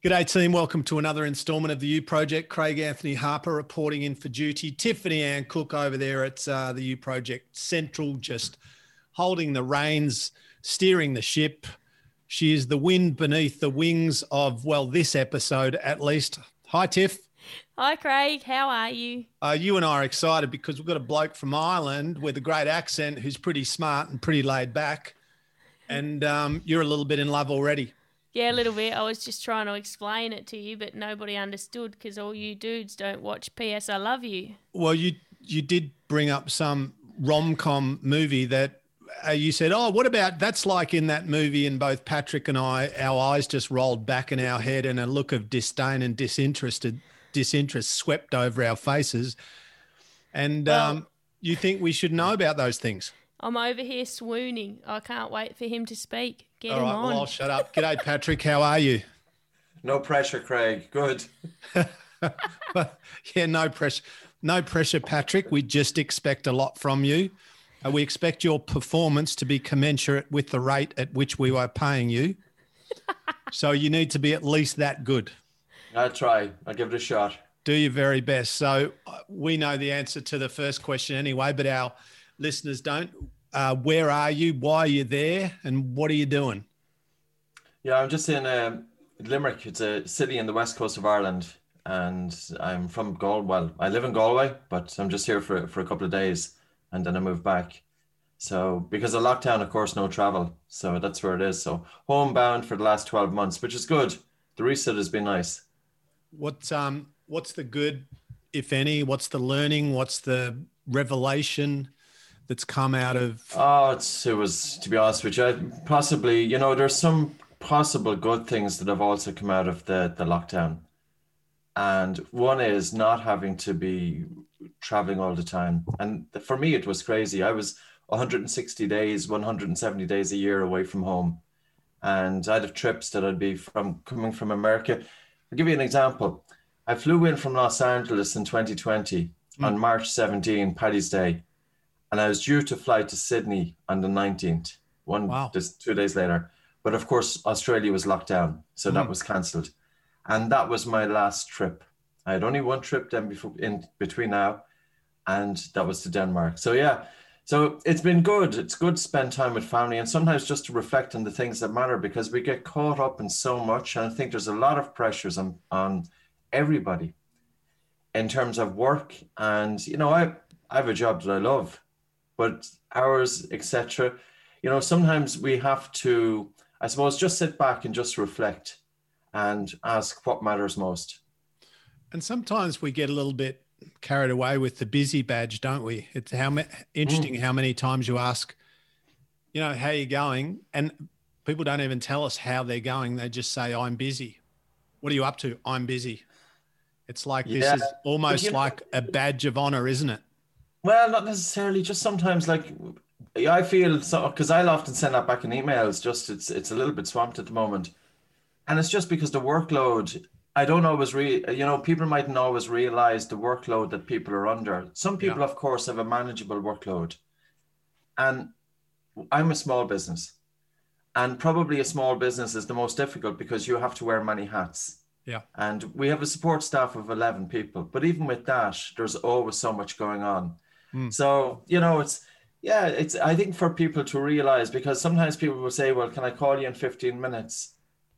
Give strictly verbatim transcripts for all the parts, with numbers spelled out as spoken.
G'day team, welcome to another instalment of the U Project. Craig Anthony Harper reporting in for duty. Tiffany Ann Cook over there at uh, the U Project Central, just holding the reins, steering the ship. She is the wind beneath the wings of, well, this episode at least. Hi, Tiff. Hi, Craig. How are you? Uh, you and I are excited because we've got a bloke from Ireland with a great accent who's pretty smart and pretty laid back. And um, you're a little bit in love already. Yeah, a little bit. I was just trying to explain it to you, but nobody understood because all you dudes don't watch P S I Love You. Well, you you did bring up some rom-com movie that uh, you said, oh, what about, that's like in that movie, and both Patrick and I, our eyes just rolled back in our head and a look of disdain and disinterested disinterest swept over our faces. And Well, um, you think we should know about those things? I'm over here swooning. I can't wait for him to speak. Get All him right, on. well, I'll shut up. G'day, Patrick. How are you? No pressure, Craig. Good. Yeah, no pressure. No pressure, Patrick. We just expect a lot from you. Uh, we expect your performance to be commensurate with the rate at which we are paying you. So you need to be at least that good. I'll try. I'll give it a shot. Do your very best. So uh, we know the answer to the first question anyway, but our listeners don't. Uh, where are you? Why are you there? And what are you doing? Yeah, I'm just in um, Limerick. It's a city in the west coast of Ireland, and I'm from Galway. Well, I live in Galway, but I'm just here for for a couple of days, and then I move back. So because of lockdown, of course, no travel. So that's where it is. So homebound for the last twelve months, which is good. The reset has been nice. What's um what's the good, if any? What's the learning? What's the revelation that's come out of? Oh, it's, it was, to be honest with you, I- possibly, you know, there's some possible good things that have also come out of the, the lockdown. And one is not having to be traveling all the time. And for me, it was crazy. I was one hundred sixty days, one hundred seventy days a year away from home. And I'd have trips that I'd be from coming from America. I'll give you an example. I flew in from Los Angeles in twenty twenty on March seventeenth, Paddy's Day. And I was due to fly to Sydney on the nineteenth, one Wow. just two days later. But of course, Australia was locked down, so that Mm. was cancelled. And that was my last trip. I had only one trip then before in between now, and that was to Denmark. So yeah, so it's been good. It's good to spend time with family and sometimes just to reflect on the things that matter, because we get caught up in so much. And I think there's a lot of pressures on, on everybody in terms of work. And, you know, I, I have a job that I love, but hours, et cetera. You know, sometimes we have to, I suppose, just sit back and just reflect and ask what matters most. And sometimes we get a little bit carried away with the busy badge, don't we? It's how ma- interesting how many times you ask, you know, how you going? And people don't even tell us how they're going. They just say, I'm busy. What are you up to? I'm busy. It's like this Yeah. is almost But, you know- like a badge of honor, isn't it? Well, not necessarily. Just sometimes, like I feel so, because I'll often send that back in emails. Just it's it's a little bit swamped at the moment, and it's just because the workload. I don't always re. You know, people mightn't always realize the workload that people are under. Some people, Yeah. of course, have a manageable workload, and I'm a small business, and probably a small business is the most difficult because you have to wear many hats. Yeah. And we have a support staff of eleven people, but even with that, there's always so much going on. Mm. So, you know, it's, yeah, it's, I think for people to realize, because sometimes people will say, well, can I call you in fifteen minutes?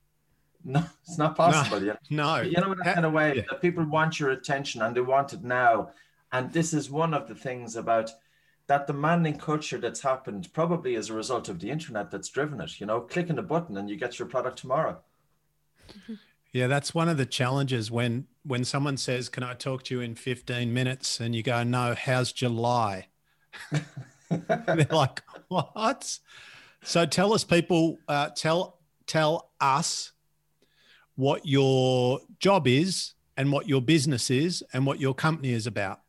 No, it's not possible. Yeah. No. You know, in that Ha- kind of way yeah. that people want your attention and they want it now. And this is one of the things about that demanding culture that's happened probably as a result of the internet that's driven it. You know, clicking a button and you get your product tomorrow. Yeah, that's one of the challenges when when someone says, can I talk to you in fifteen minutes? And you go, no, how's July? They're like, what? So tell us, people, uh, tell tell us what your job is and what your business is and what your company is about.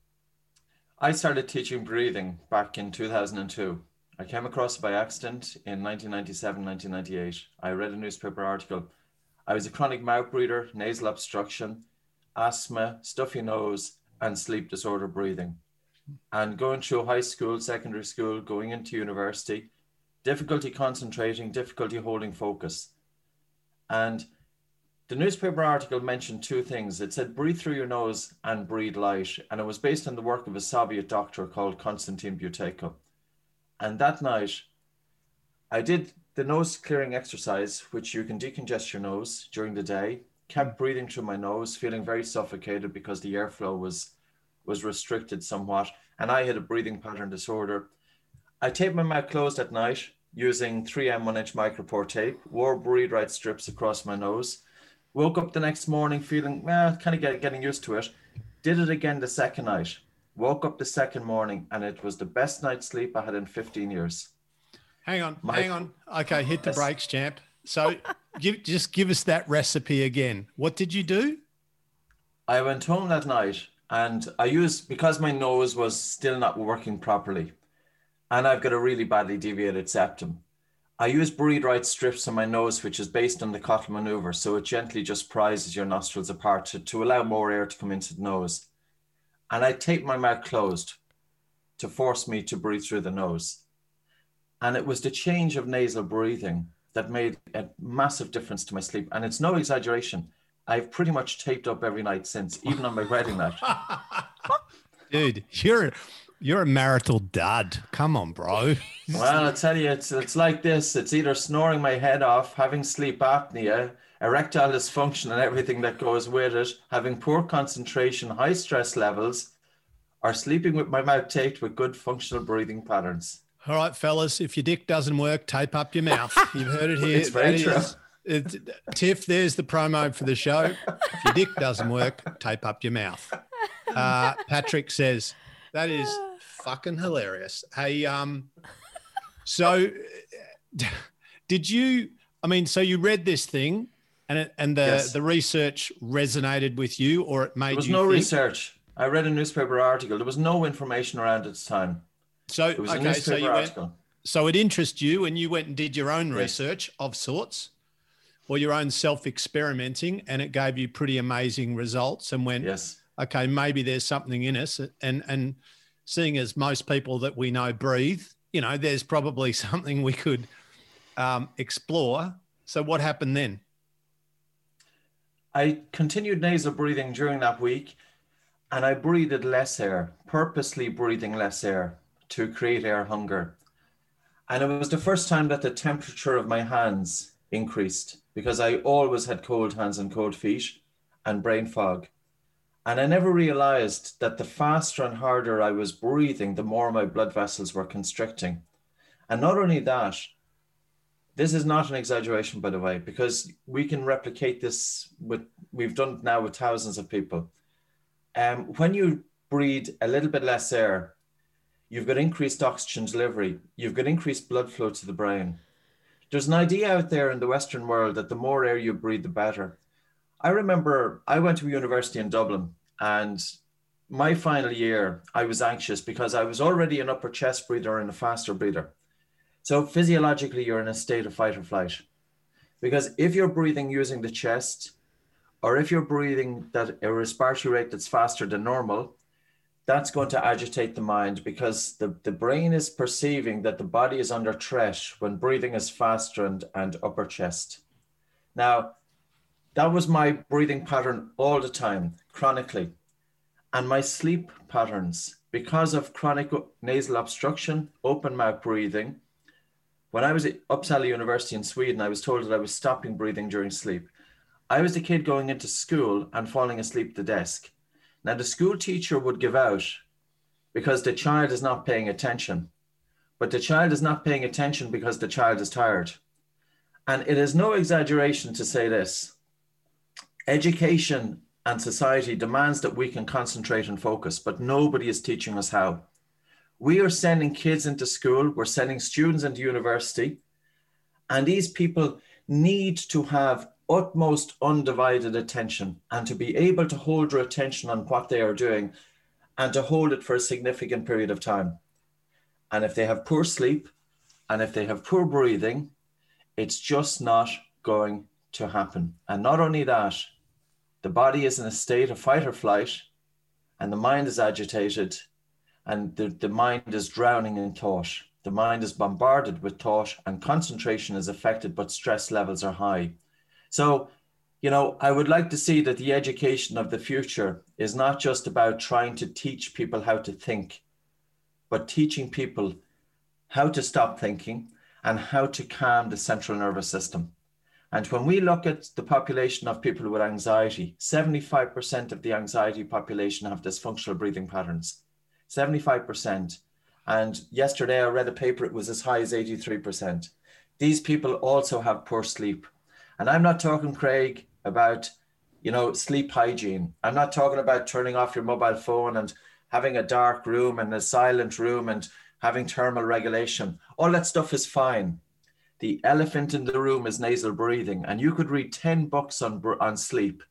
I started teaching breathing back in two thousand two. I came across it by accident in nineteen ninety-seven, nineteen ninety-eight. I read a newspaper article. I was a chronic mouth breather, nasal obstruction, asthma, stuffy nose, and sleep disorder breathing. And going through high school, secondary school, going into university, difficulty concentrating, difficulty holding focus. And the newspaper article mentioned two things. It said breathe through your nose and breathe light. And it was based on the work of a Soviet doctor called Konstantin Buteyko. And that night, I did the nose clearing exercise, which you can decongest your nose during the day, kept breathing through my nose, feeling very suffocated because the airflow was, was restricted somewhat. And I had a breathing pattern disorder. I taped my mouth closed at night using three M one inch micropore tape, wore Breathe Right strips across my nose, woke up the next morning feeling, well, kind of get, getting used to it. Did it again the second night. Woke up the second morning, and it was the best night's sleep I had in fifteen years. Hang on, My- hang on. Okay, hit the Yes. brakes, champ. So give, just give us that recipe again. What did you do? I went home that night, and I used, because my nose was still not working properly, and I've got a really badly deviated septum, I use Breathe Right strips on my nose, which is based on the Cottle maneuver. So it gently just prizes your nostrils apart to, to allow more air to come into the nose. And I taped my mouth closed to force me to breathe through the nose. And it was the change of nasal breathing that made a massive difference to my sleep. And it's no exaggeration. I've pretty much taped up every night since, even on my wedding night. Dude, you're you're a marital dud. Come on, bro. Well, I tell you, it's it's like this. It's either snoring my head off, having sleep apnea, erectile dysfunction and everything that goes with it, having poor concentration, high stress levels, or sleeping with my mouth taped with good functional breathing patterns. All right, fellas, if your dick doesn't work, tape up your mouth. You've heard it here. It's very That true. is- it- Tiff, there's the promo for the show. If your dick doesn't work, tape up your mouth. Uh, Patrick says, that is fucking hilarious. Hey, um, so did you, I mean, so you read this thing and it, and the, Yes. the research resonated with you, or it made There was you no think? research. I read a newspaper article. There was no information around at the time. So, It was a okay, newspaper so you went, article. so it interested you and you went and did your own Yes. research of sorts, or your own self-experimenting, and it gave you pretty amazing results and went, Yes. okay, maybe there's something in us. And, and seeing as most people that we know breathe, you know, there's probably something we could um, explore. So what happened then? I continued nasal breathing during that week, and I breathed less air, purposely breathing less air to create air hunger. And it was the first time that the temperature of my hands increased, because I always had cold hands and cold feet and brain fog. And I never realized that the faster and harder I was breathing, the more my blood vessels were constricting. And not only that, this is not an exaggeration, by the way, because we can replicate this with, we've done it now with thousands of people. Um, when you breathe a little bit less air, you've got increased oxygen delivery, you've got increased blood flow to the brain. There's an idea out there in the Western world that the more air you breathe, the better. I remember I went to a university in Dublin, and my final year, I was anxious because I was already an upper chest breather and a faster breather. So physiologically, you're in a state of fight or flight. Because if you're breathing using the chest, or if you're breathing at a respiratory rate that's faster than normal, that's going to agitate the mind, because the, the brain is perceiving that the body is under threat when breathing is faster and, and upper chest. Now, that was my breathing pattern all the time, chronically. And my sleep patterns, because of chronic nasal obstruction, open mouth breathing. When I was at Uppsala University in Sweden, I was told that I was stopping breathing during sleep. I was the kid going into school and falling asleep at the desk. Now, the school teacher would give out because the child is not paying attention, but the child is not paying attention because the child is tired. And it is no exaggeration to say this. Education and society demands that we can concentrate and focus, but nobody is teaching us how. We are sending kids into school, we're sending students into university, and these people need to have utmost undivided attention and to be able to hold their attention on what they are doing and to hold it for a significant period of time. And if they have poor sleep and if they have poor breathing, it's just not going to happen. And not only that, the body is in a state of fight or flight, and the mind is agitated, and the, the mind is drowning in thought. The mind is bombarded with thought, and concentration is affected, but stress levels are high. So you know, I would like to see that the education of the future is not just about trying to teach people how to think, but teaching people how to stop thinking and how to calm the central nervous system. And when we look at the population of people with anxiety, seventy-five percent of the anxiety population have dysfunctional breathing patterns, seventy-five percent. And yesterday I read a paper, it was as high as eighty-three percent. These people also have poor sleep. And I'm not talking, Craig, about, you know, sleep hygiene. I'm not talking about turning off your mobile phone and having a dark room and a silent room and having thermal regulation. All that stuff is fine. The elephant in the room is nasal breathing. And you could read ten books on, on sleep.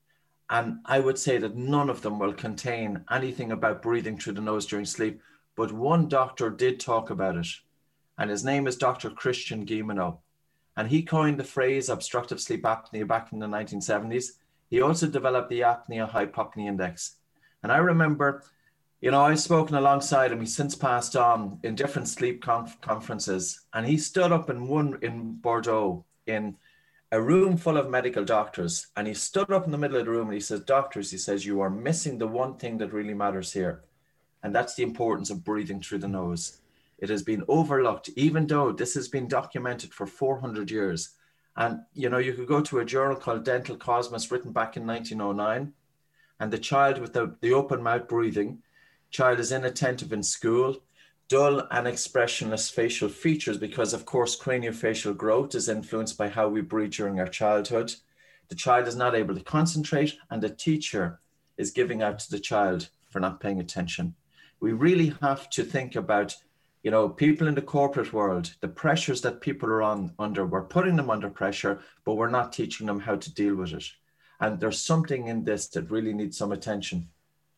And I would say that none of them will contain anything about breathing through the nose during sleep. But one doctor did talk about it. And his name is Doctor Christian Guilleminault. And he coined the phrase obstructive sleep apnea back in the nineteen seventies. He also developed the apnea hypopnea index. And I remember, you know, I've spoken alongside him. He's since passed on in different sleep conf- conferences. And he stood up in one in Bordeaux in a room full of medical doctors. And he stood up in the middle of the room and he says, doctors, he says, you are missing the one thing that really matters here. And that's the importance of breathing through the nose. It has been overlooked, even though this has been documented for four hundred years. And, you know, you could go to a journal called Dental Cosmos written back in nineteen oh nine. And the child with the, the open mouth breathing, child is inattentive in school, dull and expressionless facial features because, of course, craniofacial growth is influenced by how we breathe during our childhood. The child is not able to concentrate and the teacher is giving out to the child for not paying attention. We really have to think about, you know, people in the corporate world, the pressures that people are on under, we're putting them under pressure, but we're not teaching them how to deal with it. And there's something in this that really needs some attention.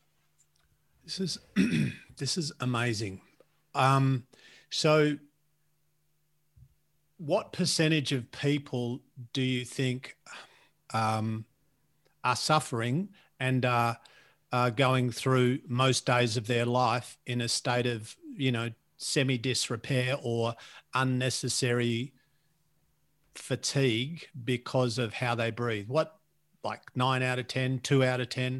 This is, this is amazing. Um, so what percentage of people do you think um, are suffering and are, are going through most days of their life in a state of, you know, semi-disrepair or unnecessary fatigue because of how they breathe? What, like nine out of ten, two out of ten?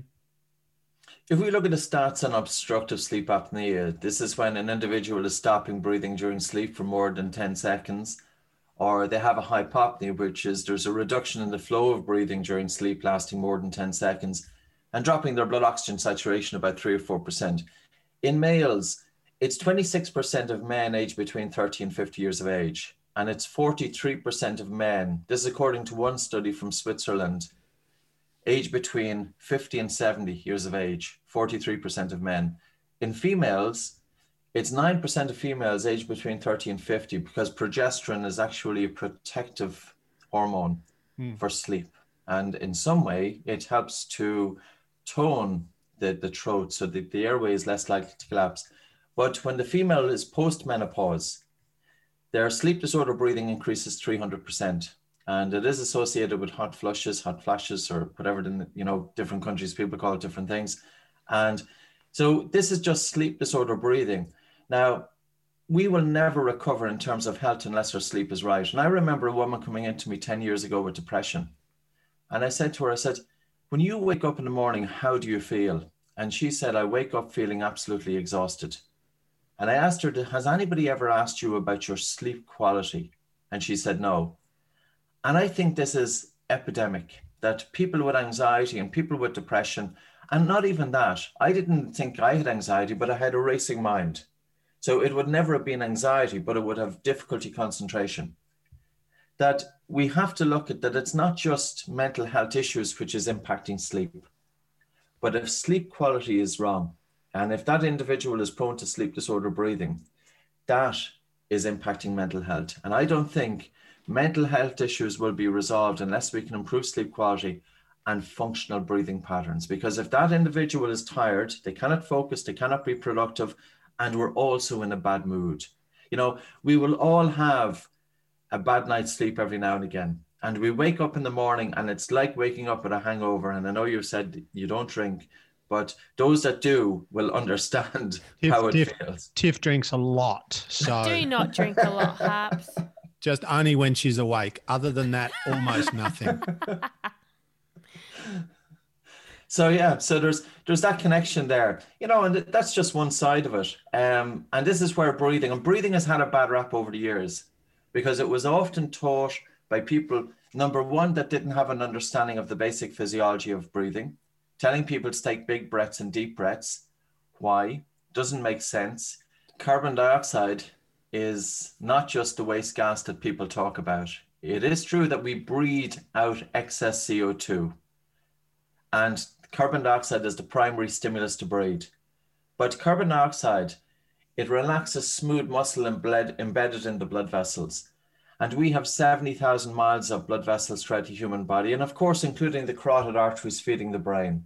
If we look at the stats on obstructive sleep apnea, this is when an individual is stopping breathing during sleep for more than ten seconds, or they have a hypopnea, which is there's a reduction in the flow of breathing during sleep lasting more than ten seconds and dropping their blood oxygen saturation about three or four percent. In males, it's twenty-six percent of men aged between thirty and fifty years of age, and it's forty-three percent of men. This is according to one study from Switzerland, aged between fifty and seventy years of age, forty-three percent of men. In females, it's nine percent of females aged between thirty and fifty because progesterone is actually a protective hormone mm. for sleep. And in some way, it helps to tone the, the throat so that the airway is less likely to collapse. But when the female is post-menopause, their sleep disorder breathing increases three hundred percent. And it is associated with hot flushes, hot flashes, or whatever, in, you know, different countries, people call it different things. And so this is just sleep disorder breathing. Now, we will never recover in terms of health unless our sleep is right. And I remember a woman coming into me ten years ago with depression. And I said to her, I said, when you wake up in the morning, how do you feel? And she said, I wake up feeling absolutely exhausted. And I asked her, has anybody ever asked you about your sleep quality? And she said, no. And I think this is epidemic, that people with anxiety and people with depression, and not even that, I didn't think I had anxiety, but I had a racing mind. So it would never have been anxiety, but it would have difficulty concentration. That we have to look at that it's not just mental health issues which is impacting sleep, but if sleep quality is wrong, and if that individual is prone to sleep disorder breathing, that is impacting mental health. And I don't think mental health issues will be resolved unless we can improve sleep quality and functional breathing patterns. Because if that individual is tired, they cannot focus, they cannot be productive, and we're also in a bad mood. You know, we will all have a bad night's sleep every now and again. And we wake up in the morning and it's like waking up with a hangover. And I know you said you don't drink, but those that do will understand Tiff, how it Tiff, feels. Tiff drinks a lot. So do not drink a lot, Harps. Just only when she's awake. Other than that, almost nothing. So yeah, so there's there's that connection there, you know, and that's just one side of it. Um, and this is where breathing and breathing has had a bad rap over the years, because it was often taught by people, number one, that didn't have an understanding of the basic physiology of breathing, telling people to take big breaths and deep breaths. Why? Doesn't make sense. Carbon dioxide is not just the waste gas that people talk about. It is true that we breathe out excess C O two, and carbon dioxide is the primary stimulus to breathe. But carbon dioxide, it relaxes smooth muscle embedded in the blood vessels. And we have seventy thousand miles of blood vessels throughout the human body, and of course, including the carotid arteries feeding the brain.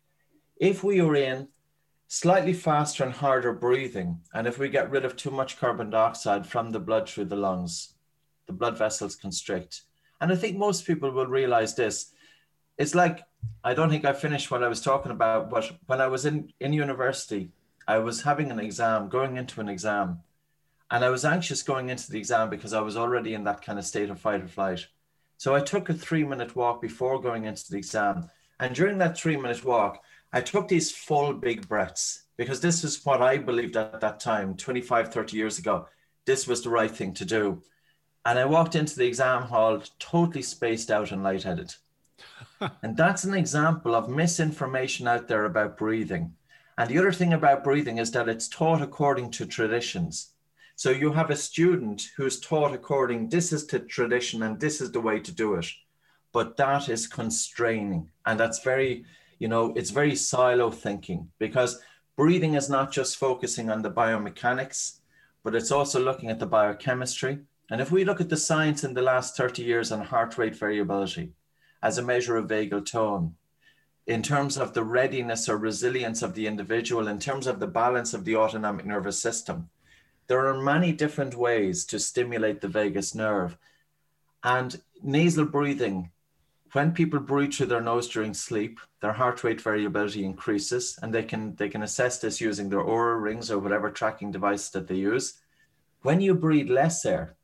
If we are in slightly faster and harder breathing, and if we get rid of too much carbon dioxide from the blood through the lungs, the blood vessels constrict. And I think most people will realize this. It's like, I don't think I finished what I was talking about, but when I was in, in university, I was having an exam, going into an exam, and I was anxious going into the exam because I was already in that kind of state of fight or flight. So I took a three minute walk before going into the exam. And during that three minute walk, I took these full big breaths, because this is what I believed at that time, twenty-five, thirty years ago. This was the right thing to do. And I walked into the exam hall totally spaced out and lightheaded. And that's an example of misinformation out there about breathing. And the other thing about breathing is that it's taught according to traditions. So you have a student who's taught according, this is the tradition and this is the way to do it. But that is constraining. And that's very, you know, it's very silo thinking, because breathing is not just focusing on the biomechanics, but it's also looking at the biochemistry. And if we look at the science in the last thirty years on heart rate variability as a measure of vagal tone, in terms of the readiness or resilience of the individual, in terms of the balance of the autonomic nervous system, there are many different ways to stimulate the vagus nerve. And nasal breathing, when people breathe through their nose during sleep, their heart rate variability increases, and they can, they can assess this using their Oura rings or whatever tracking device that they use. When you breathe less air,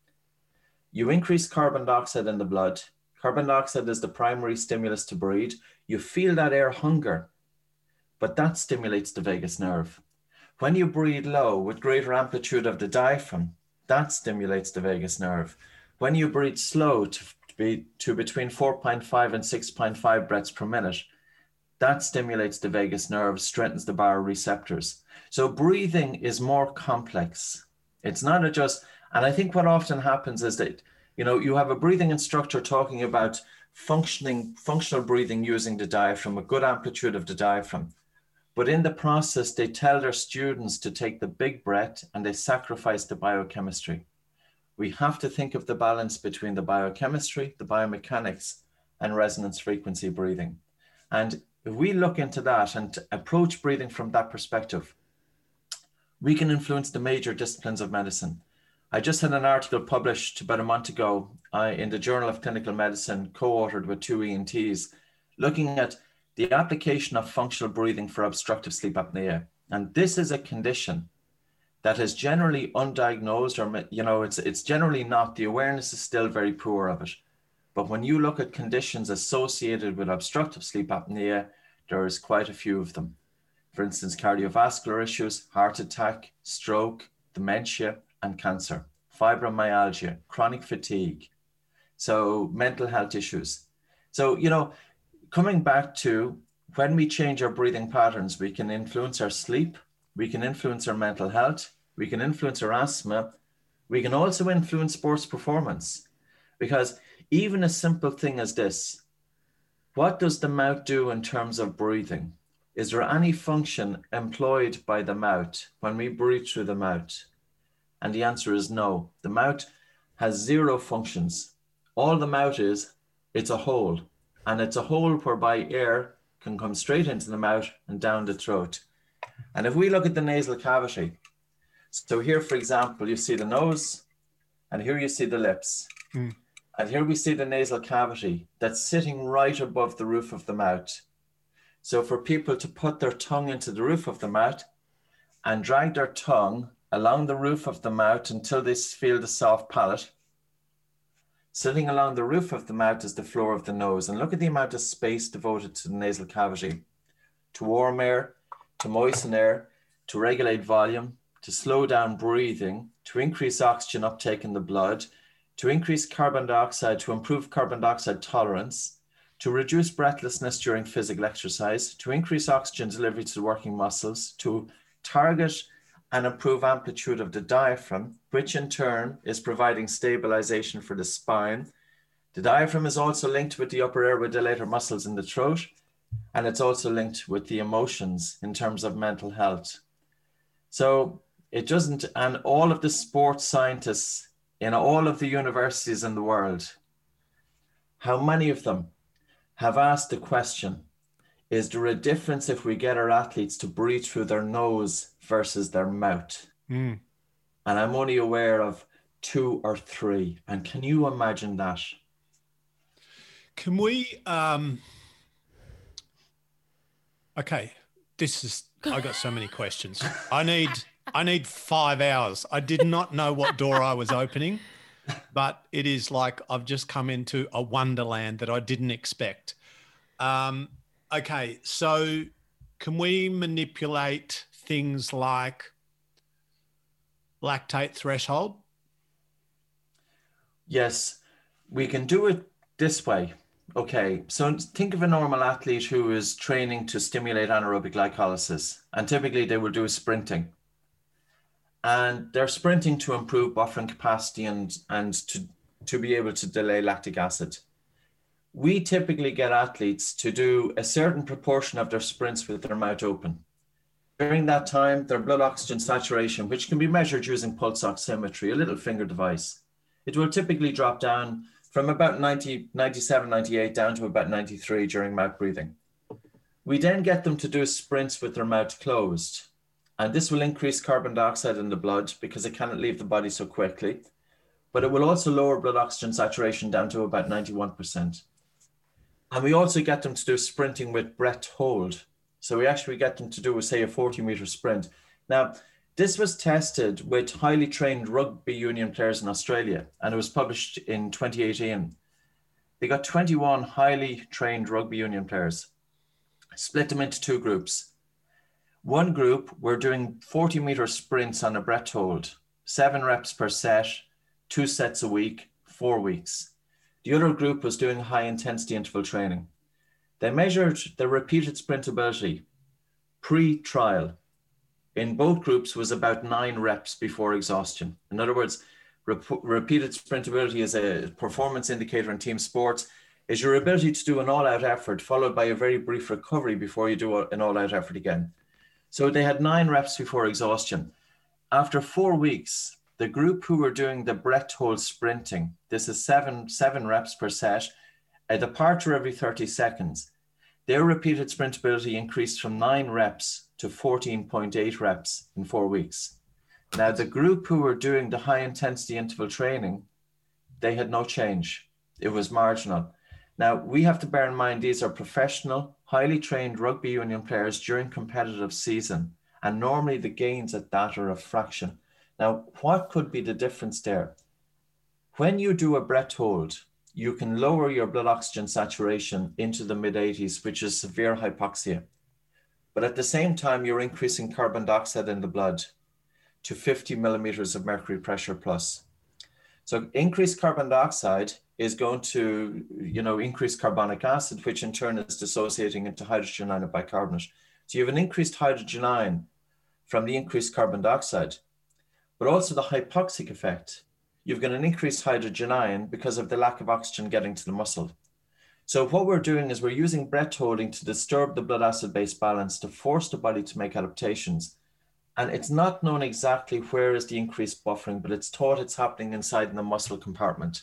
you increase carbon dioxide in the blood. Carbon dioxide is the primary stimulus to breathe. You feel that air hunger, but that stimulates the vagus nerve. When you breathe low with greater amplitude of the diaphragm, that stimulates the vagus nerve. When you breathe slow to, be, to between four point five and six point five breaths per minute, that stimulates the vagus nerve, strengthens the baroreceptors. So breathing is more complex. It's not a just, and I think what often happens is that, you know, you have a breathing instructor talking about functioning, functional breathing using the diaphragm, a good amplitude of the diaphragm. But in the process, they tell their students to take the big breath and they sacrifice the biochemistry. We have to think of the balance between the biochemistry, the biomechanics, and resonance frequency breathing. And if we look into that and approach breathing from that perspective, we can influence the major disciplines of medicine. I just had an article published about a month ago uh, in the Journal of Clinical Medicine, co-authored with two E N Ts, looking at the application of functional breathing for obstructive sleep apnea. And this is a condition that is generally undiagnosed, or, you know, it's, it's generally not, the awareness is still very poor of it. But when you look at conditions associated with obstructive sleep apnea, there is quite a few of them. For instance, cardiovascular issues, heart attack, stroke, dementia, and cancer, fibromyalgia, chronic fatigue, so mental health issues. So, you know, coming back to when we change our breathing patterns, we can influence our sleep, we can influence our mental health, we can influence our asthma, we can also influence sports performance. Because even a simple thing as this, what does the mouth do in terms of breathing? Is there any function employed by the mouth when we breathe through the mouth? And the answer is no. The mouth has zero functions. All the mouth is, it's a hole. And it's a hole whereby air can come straight into the mouth and down the throat. And if we look at the nasal cavity, so here, for example, you see the nose, and here you see the lips. Mm. And here we see the nasal cavity that's sitting right above the roof of the mouth. So for people to put their tongue into the roof of the mouth and drag their tongue along the roof of the mouth until they feel the soft palate. Sitting along the roof of the mouth is the floor of the nose. And look at the amount of space devoted to the nasal cavity, to warm air, to moisten air, to regulate volume, to slow down breathing, to increase oxygen uptake in the blood, to increase carbon dioxide, to improve carbon dioxide tolerance, to reduce breathlessness during physical exercise, to increase oxygen delivery to the working muscles, to target and improve amplitude of the diaphragm, which in turn is providing stabilization for the spine. The diaphragm is also linked with the upper airway dilator muscles in the throat, and it's also linked with the emotions in terms of mental health. So it doesn't, and all of the sports scientists in all of the universities in the world, how many of them have asked the question, is there a difference if we get our athletes to breathe through their nose versus their mouth? Mm. And I'm only aware of two or three. And can you imagine that? Can we, um, okay, this is, I got so many questions. I need, I need five hours. I did not know what door I was opening, but it is like I've just come into a wonderland that I didn't expect. Um, okay, so can we manipulate things like lactate threshold? Yes, we can do it this way. Okay, so think of a normal athlete who is training to stimulate anaerobic glycolysis, and typically they will do sprinting. And they're sprinting to improve buffering capacity and, and to, to be able to delay lactic acid. We typically get athletes to do a certain proportion of their sprints with their mouth open. During that time, their blood oxygen saturation, which can be measured using pulse oximetry, a little finger device, it will typically drop down from about ninety, ninety-seven, ninety-eight down to about ninety-three during mouth breathing. We then get them to do sprints with their mouth closed. And this will increase carbon dioxide in the blood because it cannot leave the body so quickly. But it will also lower blood oxygen saturation down to about ninety-one percent. And we also get them to do sprinting with breath hold. So we actually get them to do, say, a forty meter sprint. Now, this was tested with highly trained rugby union players in Australia, and it was published in twenty eighteen. They got twenty-one highly trained rugby union players, split them into two groups. One group were doing forty meter sprints on a breath hold, seven reps per set, two sets a week, four weeks. The other group was doing high intensity interval training. They measured their repeated sprintability pre-trial. In both groups was about nine reps before exhaustion. In other words, rep- repeated sprintability is a performance indicator in team sports, is your ability to do an all-out effort followed by a very brief recovery before you do a, an all-out effort again. So they had nine reps before exhaustion. After four weeks, the group who were doing the breath hold sprinting, this is seven, seven reps per set, a departure every thirty seconds, their repeated sprintability increased from nine reps to fourteen point eight reps in four weeks. Now, the group who were doing the high intensity interval training, they had no change. It was marginal. Now, we have to bear in mind these are professional, highly trained rugby union players during competitive season, and normally the gains at that are a fraction. Now, what could be the difference there? When you do a breath hold, you can lower your blood oxygen saturation into the mid eighties, which is severe hypoxia. But at the same time, you're increasing carbon dioxide in the blood to fifty millimeters of mercury pressure plus. So increased carbon dioxide is going to, you know, increase carbonic acid, which in turn is dissociating into hydrogen ion and bicarbonate. So you have an increased hydrogen ion from the increased carbon dioxide, but also the hypoxic effect. You've got an increased hydrogen ion because of the lack of oxygen getting to the muscle. So what we're doing is we're using breath holding to disturb the blood acid-base balance to force the body to make adaptations. And it's not known exactly where is the increased buffering, but it's thought it's happening inside in the muscle compartment.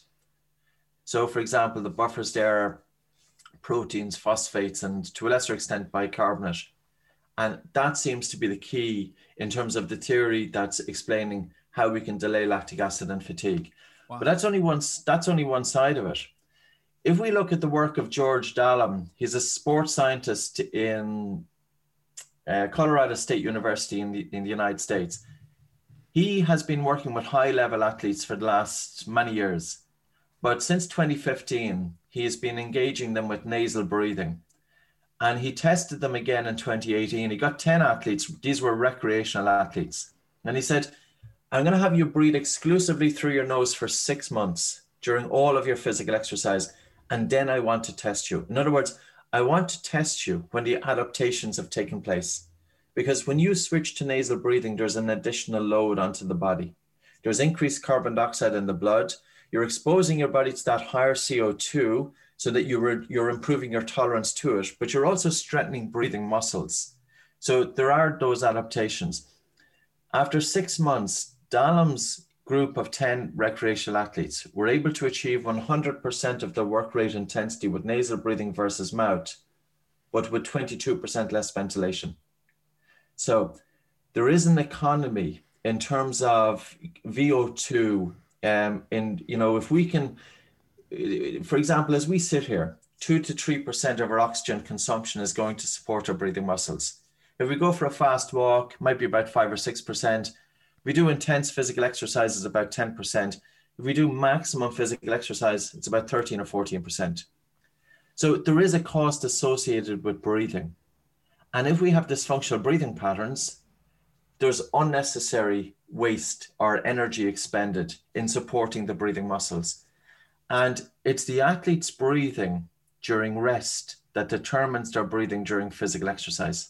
So for example, the buffers there are proteins, phosphates, and to a lesser extent bicarbonate. And that seems to be the key in terms of the theory that's explaining how we can delay lactic acid and fatigue. Wow. But that's only one, that's only one side of it. If we look at the work of George Dallam, he's a sports scientist in uh, Colorado State University in the, in the United States. He has been working with high-level athletes for the last many years. But since twenty fifteen, he has been engaging them with nasal breathing. And he tested them again in twenty eighteen. He got ten athletes. These were recreational athletes. And he said, I'm going to have you breathe exclusively through your nose for six months during all of your physical exercise. And then I want to test you. In other words, I want to test you when the adaptations have taken place. Because when you switch to nasal breathing, there's an additional load onto the body. There's increased carbon dioxide in the blood. You're exposing your body to that higher C O two so that you're, you're improving your tolerance to it, but you're also strengthening breathing muscles. So there are those adaptations. After six months, Dalam's group of ten recreational athletes were able to achieve one hundred percent of their work rate intensity with nasal breathing versus mouth, but with twenty-two percent less ventilation. So there is an economy in terms of V O two. Um, and, you know, if we can, for example, as we sit here, two to three percent of our oxygen consumption is going to support our breathing muscles. If we go for a fast walk, might be about five or six percent. If we do intense physical exercises, about ten percent. If we do maximum physical exercise, it's about thirteen or fourteen percent. So there is a cost associated with breathing. And if we have dysfunctional breathing patterns, there's unnecessary waste or energy expended in supporting the breathing muscles. And it's the athlete's breathing during rest that determines their breathing during physical exercise.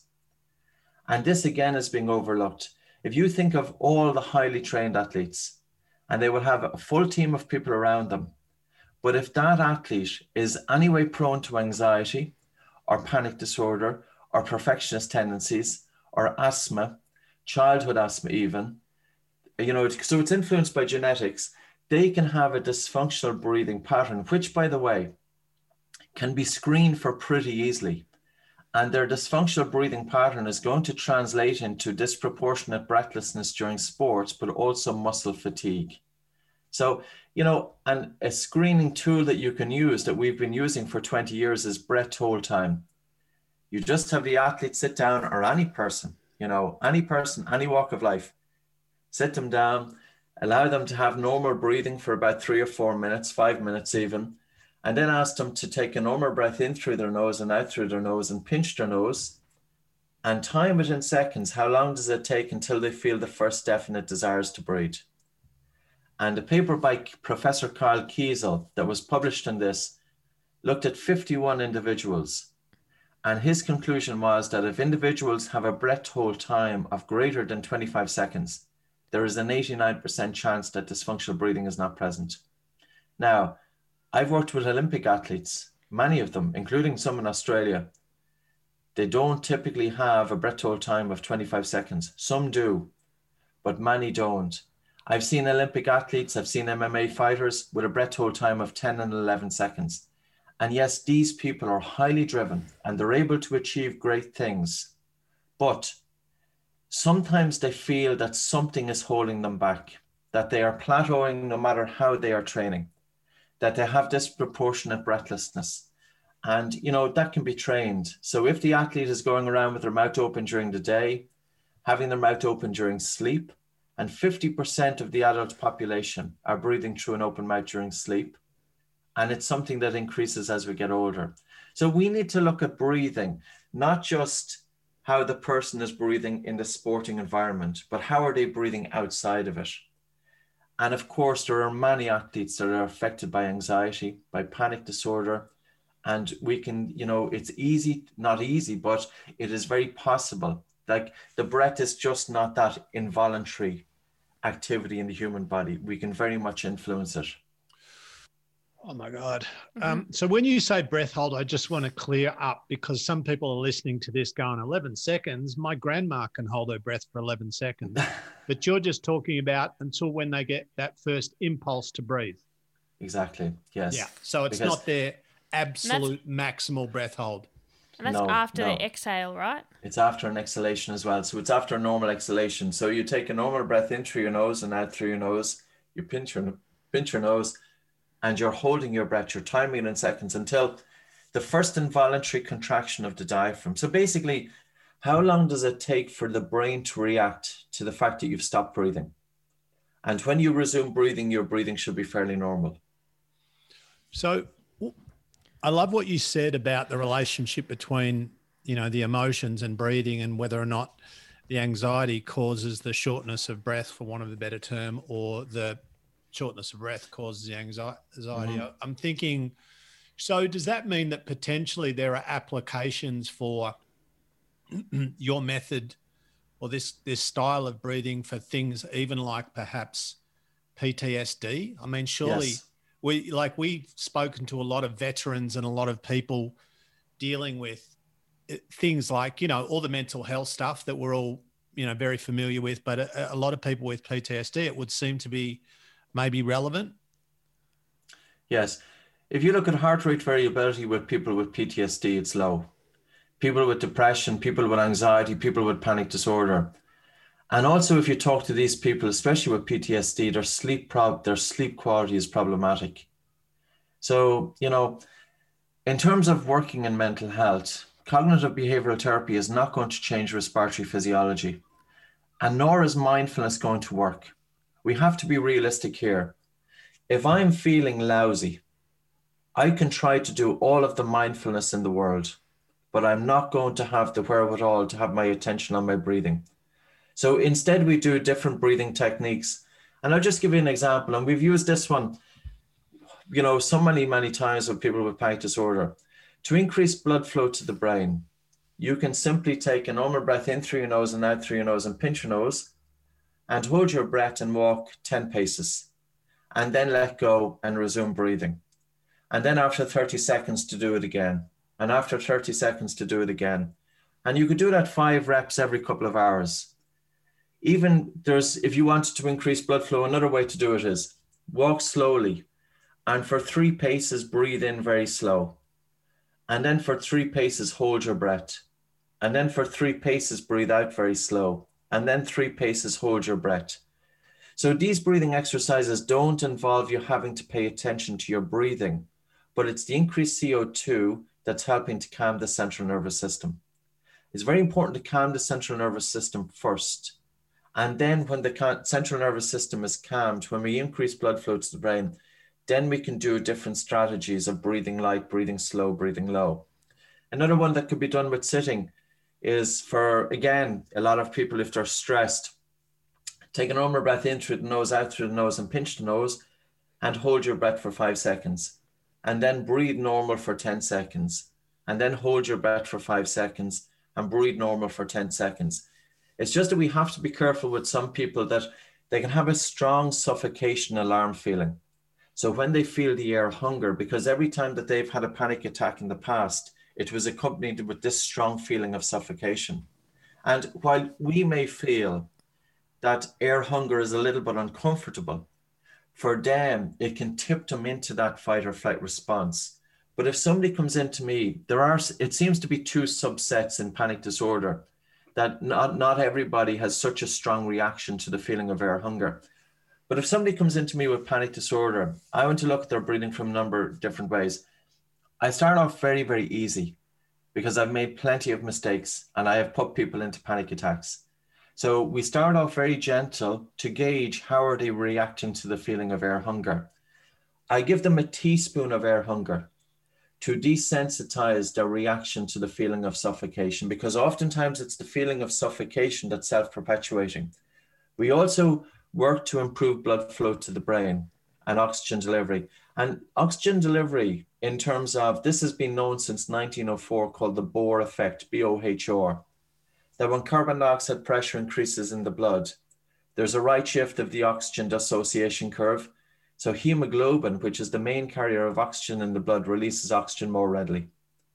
And this again is being overlooked. If you think of all the highly trained athletes, and they will have a full team of people around them, but if that athlete is anyway prone to anxiety or panic disorder or perfectionist tendencies or asthma, childhood asthma even, you know, so it's influenced by genetics, they can have a dysfunctional breathing pattern, which, by the way, can be screened for pretty easily. And their dysfunctional breathing pattern is going to translate into disproportionate breathlessness during sports, but also muscle fatigue. So, you know, and a screening tool that you can use that we've been using for twenty years is breath hold time. You just have the athlete sit down, or any person, you know, any person, any walk of life, sit them down, allow them to have normal breathing for about three or four minutes, five minutes even, and then ask them to take a normal breath in through their nose and out through their nose and pinch their nose and time it in seconds. How long does it take until they feel the first definite desires to breathe? And a paper by Professor Carl Kiesel that was published on this looked at fifty-one individuals. And his conclusion was that if individuals have a breath hold time of greater than twenty-five seconds, there is an eighty-nine percent chance that dysfunctional breathing is not present. Now, I've worked with Olympic athletes, many of them, including some in Australia. They don't typically have a breath hold time of twenty-five seconds. Some do, but many don't. I've seen Olympic athletes, I've seen M M A fighters with a breath hold time of ten and eleven seconds. And yes, these people are highly driven and they're able to achieve great things, but sometimes they feel that something is holding them back, that they are plateauing no matter how they are training, that they have disproportionate breathlessness. And, you know, that can be trained. So if the athlete is going around with their mouth open during the day, having their mouth open during sleep, and fifty percent of the adult population are breathing through an open mouth during sleep, and it's something that increases as we get older. So we need to look at breathing, not just how the person is breathing in the sporting environment, but how are they breathing outside of it? And of course, there are many athletes that are affected by anxiety, by panic disorder. And we can, you know, it's easy, not easy, but it is very possible. Like the breath is just not that involuntary activity in the human body. We can very much influence it. Oh my God. Mm-hmm. Um, so when you say breath hold, I just want to clear up because some people are listening to this going eleven seconds. My grandma can hold her breath for eleven seconds, but you're just talking about until when they get that first impulse to breathe. Exactly. Yes. Yeah. So it's because not their absolute maximal breath hold. And that's no, after no. the exhale, right? It's after an exhalation as well. So it's after a normal exhalation. So you take a normal breath in through your nose and out through your nose. You pinch your, pinch your nose and you're holding your breath. You're timing it in seconds until the first involuntary contraction of the diaphragm. So basically, how long does it take for the brain to react to the fact that you've stopped breathing? And when you resume breathing, your breathing should be fairly normal. So I love what you said about the relationship between, you know, the emotions and breathing, and whether or not the anxiety causes the shortness of breath, for want of a better term, or the shortness of breath causes the anxiety. Mm-hmm. I'm thinking, so does that mean that potentially there are applications for your method or this, this style of breathing for things even like perhaps P T S D? I mean, surely yes. we, like we've spoken to a lot of veterans and a lot of people dealing with things like, you know, all the mental health stuff that we're all, you know, very familiar with, but a, a lot of people with P T S D, it would seem to be maybe relevant. Yes. If you look at heart rate variability with people with P T S D, it's low. People with depression, people with anxiety, people with panic disorder. And also if you talk to these people, especially with P T S D, their sleep prob- their sleep quality is problematic. So, you know, in terms of working in mental health, cognitive behavioral therapy is not going to change respiratory physiology, and nor is mindfulness going to work. We have to be realistic here. If I'm feeling lousy, I can try to do all of the mindfulness in the world, but I'm not going to have the wherewithal to have my attention on my breathing. So instead we do different breathing techniques. And I'll just give you an example. And we've used this one, you know, so many, many times with people with panic disorder. To increase blood flow to the brain, you can simply take a normal breath in through your nose and out through your nose and pinch your nose and hold your breath and walk ten paces and then let go and resume breathing. And then after thirty seconds to do it again. And after thirty seconds to do it again. And you could do that five reps every couple of hours. Even there's, if you wanted to increase blood flow, another way to do it is walk slowly. And for three paces, breathe in very slow. And then for three paces, hold your breath. And then for three paces, breathe out very slow. And then three paces, hold your breath. So these breathing exercises don't involve you having to pay attention to your breathing, but it's the increased C O two that's helping to calm the central nervous system. It's very important to calm the central nervous system first. And then when the central nervous system is calmed, when we increase blood flow to the brain, then we can do different strategies of breathing light, breathing slow, breathing low. Another one that could be done with sitting is for, again, a lot of people, if they're stressed, take a normal breath in through the nose, out through the nose, and pinch the nose and hold your breath for five seconds. And then breathe normal for ten seconds. And then hold your breath for five seconds and breathe normal for ten seconds. It's just that we have to be careful with some people that they can have a strong suffocation alarm feeling. So when they feel the air hunger, because every time that they've had a panic attack in the past, it was accompanied with this strong feeling of suffocation. And while we may feel that air hunger is a little bit uncomfortable, for them, it can tip them into that fight or flight response. But if somebody comes into me, there are, it seems to be two subsets in panic disorder, that not, not everybody has such a strong reaction to the feeling of air hunger. But if somebody comes into me with panic disorder, I want to look at their breathing from a number of different ways. I start off very, very easy because I've made plenty of mistakes and I have put people into panic attacks. So we start off very gentle to gauge how are they reacting to the feeling of air hunger. I give them a teaspoon of air hunger to desensitize their reaction to the feeling of suffocation, because oftentimes it's the feeling of suffocation that's self-perpetuating. We also work to improve blood flow to the brain and oxygen delivery. And oxygen delivery, in terms of, this has been known since nineteen oh four, called the Bohr effect, B O H R, that when carbon dioxide pressure increases in the blood, there's a right shift of the oxygen dissociation curve. So hemoglobin, which is the main carrier of oxygen in the blood, releases oxygen more readily.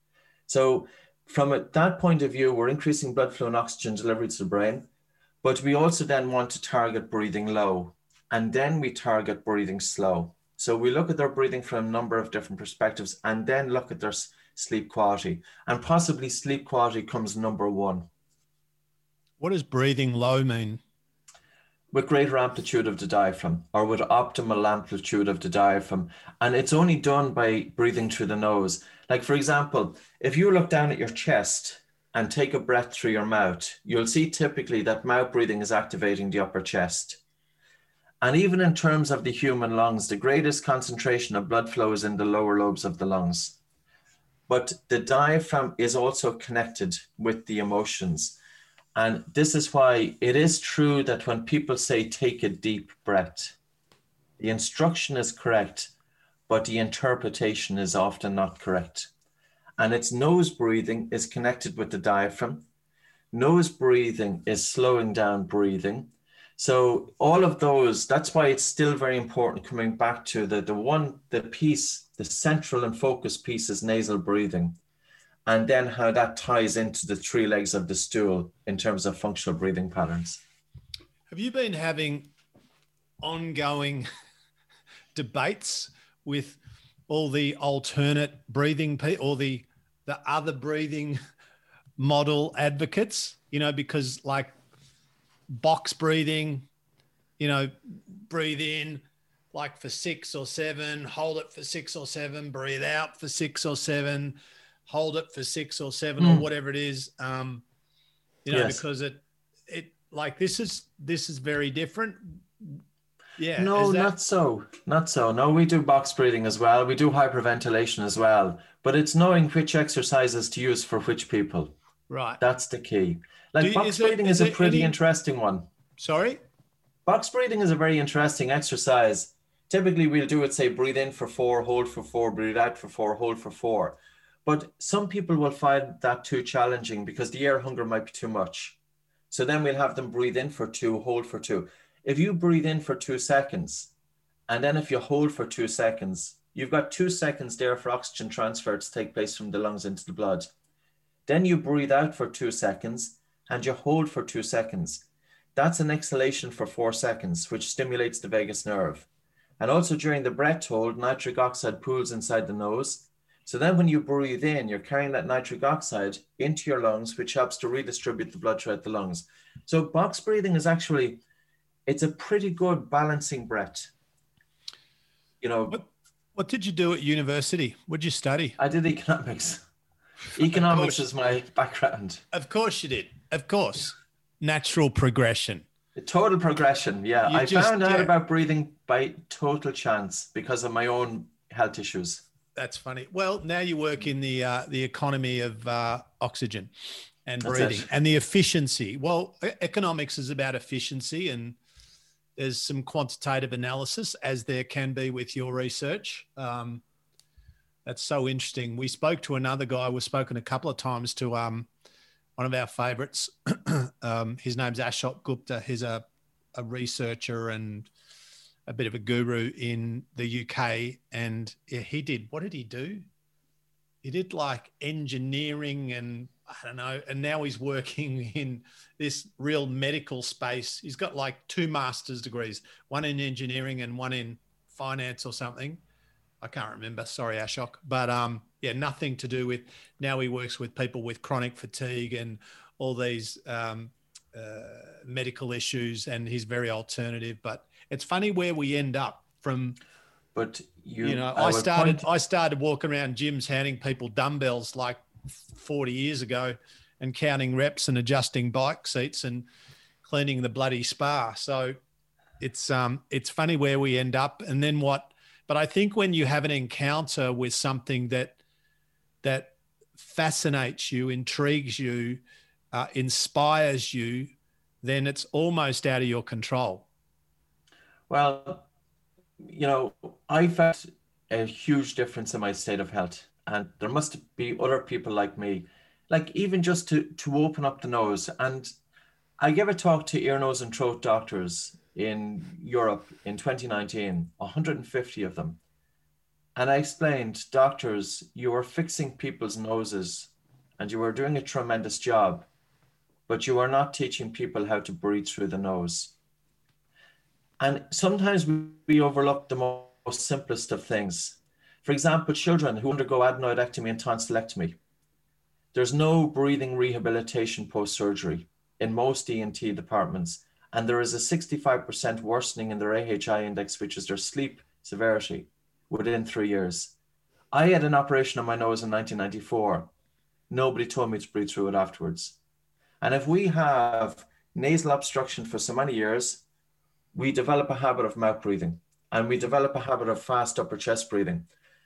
So from a, that point of view, we're increasing blood flow and oxygen delivery to the brain. But we also then want to target breathing low, and then we target breathing slow. So we look at their breathing from a number of different perspectives and then look at their sleep quality. And possibly sleep quality comes number one. What does breathing low mean? With greater amplitude of the diaphragm, or with optimal amplitude of the diaphragm. And it's only done by breathing through the nose. Like, for example, if you look down at your chest and take a breath through your mouth, you'll see typically that mouth breathing is activating the upper chest. And even in terms of the human lungs, the greatest concentration of blood flow is in the lower lobes of the lungs. But the diaphragm is also connected with the emotions. And this is why it is true that when people say take a deep breath, the instruction is correct, but the interpretation is often not correct. And it's nose breathing is connected with the diaphragm. Nose breathing is slowing down breathing. So all of those, that's why it's still very important coming back to the, the one, the piece, the central and focus piece is nasal breathing. And then how that ties into the three legs of the stool in terms of functional breathing patterns. Have you been having ongoing debates with all the alternate breathing people, or the, the other breathing model advocates, you know, because like box breathing, you know, breathe in like for six or seven, hold it for six or seven, breathe out for six or seven, hold it for six or seven mm. or whatever it is. Um, you know, yes. because it, it like, this is, this is very different. Yeah. No, that... not so, not so. No, we do box breathing as well. We do hyperventilation as well, but it's knowing which exercises to use for which people. Right. That's the key. Like you, box is breathing it, is is a pretty any... interesting one. Sorry? Box breathing is a very interesting exercise. Typically we'll do it, say, breathe in for four, hold for four, breathe out for four, hold for four. But some people will find that too challenging because the air hunger might be too much. So then we'll have them breathe in for two, hold for two. If you breathe in for two seconds, and then if you hold for two seconds, you've got two seconds there for oxygen transfer to take place from the lungs into the blood. Then you breathe out for two seconds and you hold for two seconds. That's an exhalation for four seconds, which stimulates the vagus nerve. And also during the breath hold, nitric oxide pools inside the nose. So then when you breathe in, you're carrying that nitric oxide into your lungs, which helps to redistribute the blood throughout the lungs. So box breathing is actually, it's a pretty good balancing breath. You know. What, what did you do at university? What did you study? I did economics. Economics is my background. Of course you did. Of course. Natural progression. The total progression, yeah. You I just, found out yeah. about breathing by total chance because of my own health issues. That's funny. Well, now you work in the uh, the economy of uh, oxygen and breathing and the efficiency. Well, economics is about efficiency, and there's some quantitative analysis, as there can be with your research. Um, that's so interesting. We spoke to another guy. We've spoken a couple of times to um, one of our favorites. um, his name's Ashok Gupta. He's a, a researcher and a bit of a guru in the U K. And yeah, he did, what did he do? He did like engineering and I don't know. And now he's working in this real medical space. He's got like two master's degrees, one in engineering and one in finance or something. I can't remember. Sorry, Ashok. But um, yeah, nothing to do with, now he works with people with chronic fatigue and all these um, uh, medical issues, and he's very alternative. But it's funny where we end up from. But you, you know, I, I started, point... I started walking around gyms handing people dumbbells like forty years ago and counting reps and adjusting bike seats and cleaning the bloody spa. So it's, um, it's funny where we end up. And then what, but I think when you have an encounter with something that that fascinates you, intrigues you, uh, inspires you, then it's almost out of your control. Well, you know, I felt a huge difference in my state of health, and there must be other people like me, like even just to to open up the nose. And I gave a talk to ear, nose, and throat doctors in Europe in twenty nineteen, one hundred fifty of them. And I explained, doctors, you are fixing people's noses and you are doing a tremendous job, but you are not teaching people how to breathe through the nose. And sometimes we overlook the most simplest of things. For example, children who undergo adenoidectomy and tonsillectomy. There's no breathing rehabilitation post-surgery in most E N T departments. And there is a sixty-five percent worsening in their A H I index, which is their sleep severity, within three years. I had an operation on my nose in nineteen ninety-four. Nobody told me to breathe through it afterwards. And if we have nasal obstruction for so many years, we develop a habit of mouth breathing, and we develop a habit of fast upper chest breathing.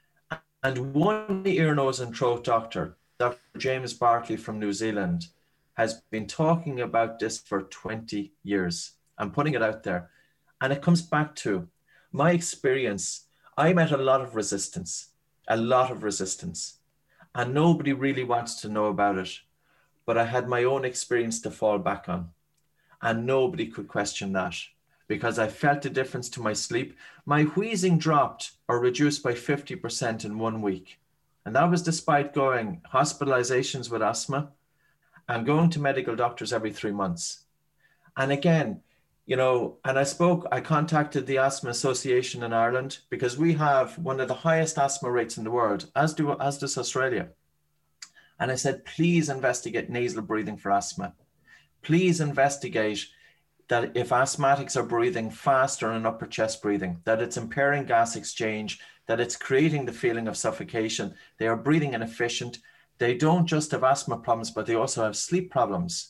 And one ear, nose, and throat doctor, Doctor James Bartley from New Zealand, has been talking about this for twenty years. I'm putting it out there. And it comes back to my experience. I met a lot of resistance, a lot of resistance, and nobody really wants to know about it. But I had my own experience to fall back on, and nobody could question that, because I felt the difference to my sleep. My wheezing dropped or reduced by fifty percent in one week. And that was despite going hospitalizations with asthma and going to medical doctors every three months. And again, you know, and I spoke, I contacted the Asthma Association in Ireland, because we have one of the highest asthma rates in the world, as do as does Australia. And I said, please investigate nasal breathing for asthma. Please investigate that if asthmatics are breathing faster in upper chest breathing, that it's impairing gas exchange, that it's creating the feeling of suffocation. They are breathing inefficient. They don't just have asthma problems, but they also have sleep problems.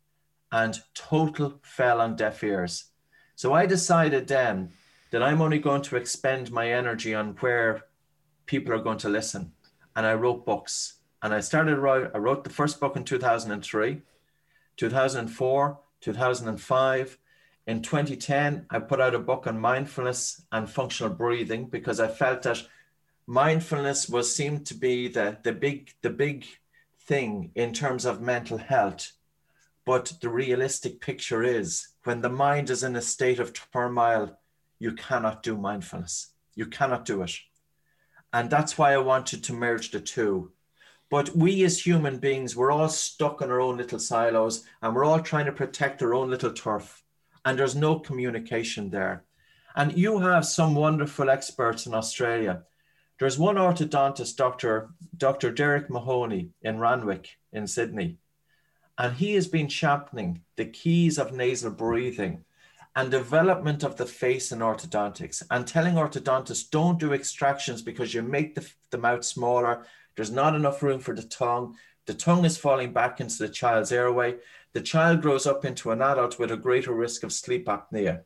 And total fell on deaf ears. So I decided then that I'm only going to expend my energy on where people are going to listen. And I wrote books. And I started, write, I wrote the first book in two thousand three, two thousand four, two thousand five. In twenty ten, I put out a book on mindfulness and functional breathing, because I felt that mindfulness was seemed to be the, the, big, the big thing in terms of mental health. But the realistic picture is, when the mind is in a state of turmoil, you cannot do mindfulness. You cannot do it. And that's why I wanted to merge the two. But we as human beings, we're all stuck in our own little silos, and we're all trying to protect our own little turf. And there's no communication there. And you have some wonderful experts in Australia. There's one orthodontist, Doctor Doctor Derek Mahoney in Randwick in Sydney. And he has been championing the keys of nasal breathing and development of the face in orthodontics, and telling orthodontists, don't do extractions because you make the, the mouth smaller. There's not enough room for the tongue. The tongue is falling back into the child's airway. The child grows up into an adult with a greater risk of sleep apnea.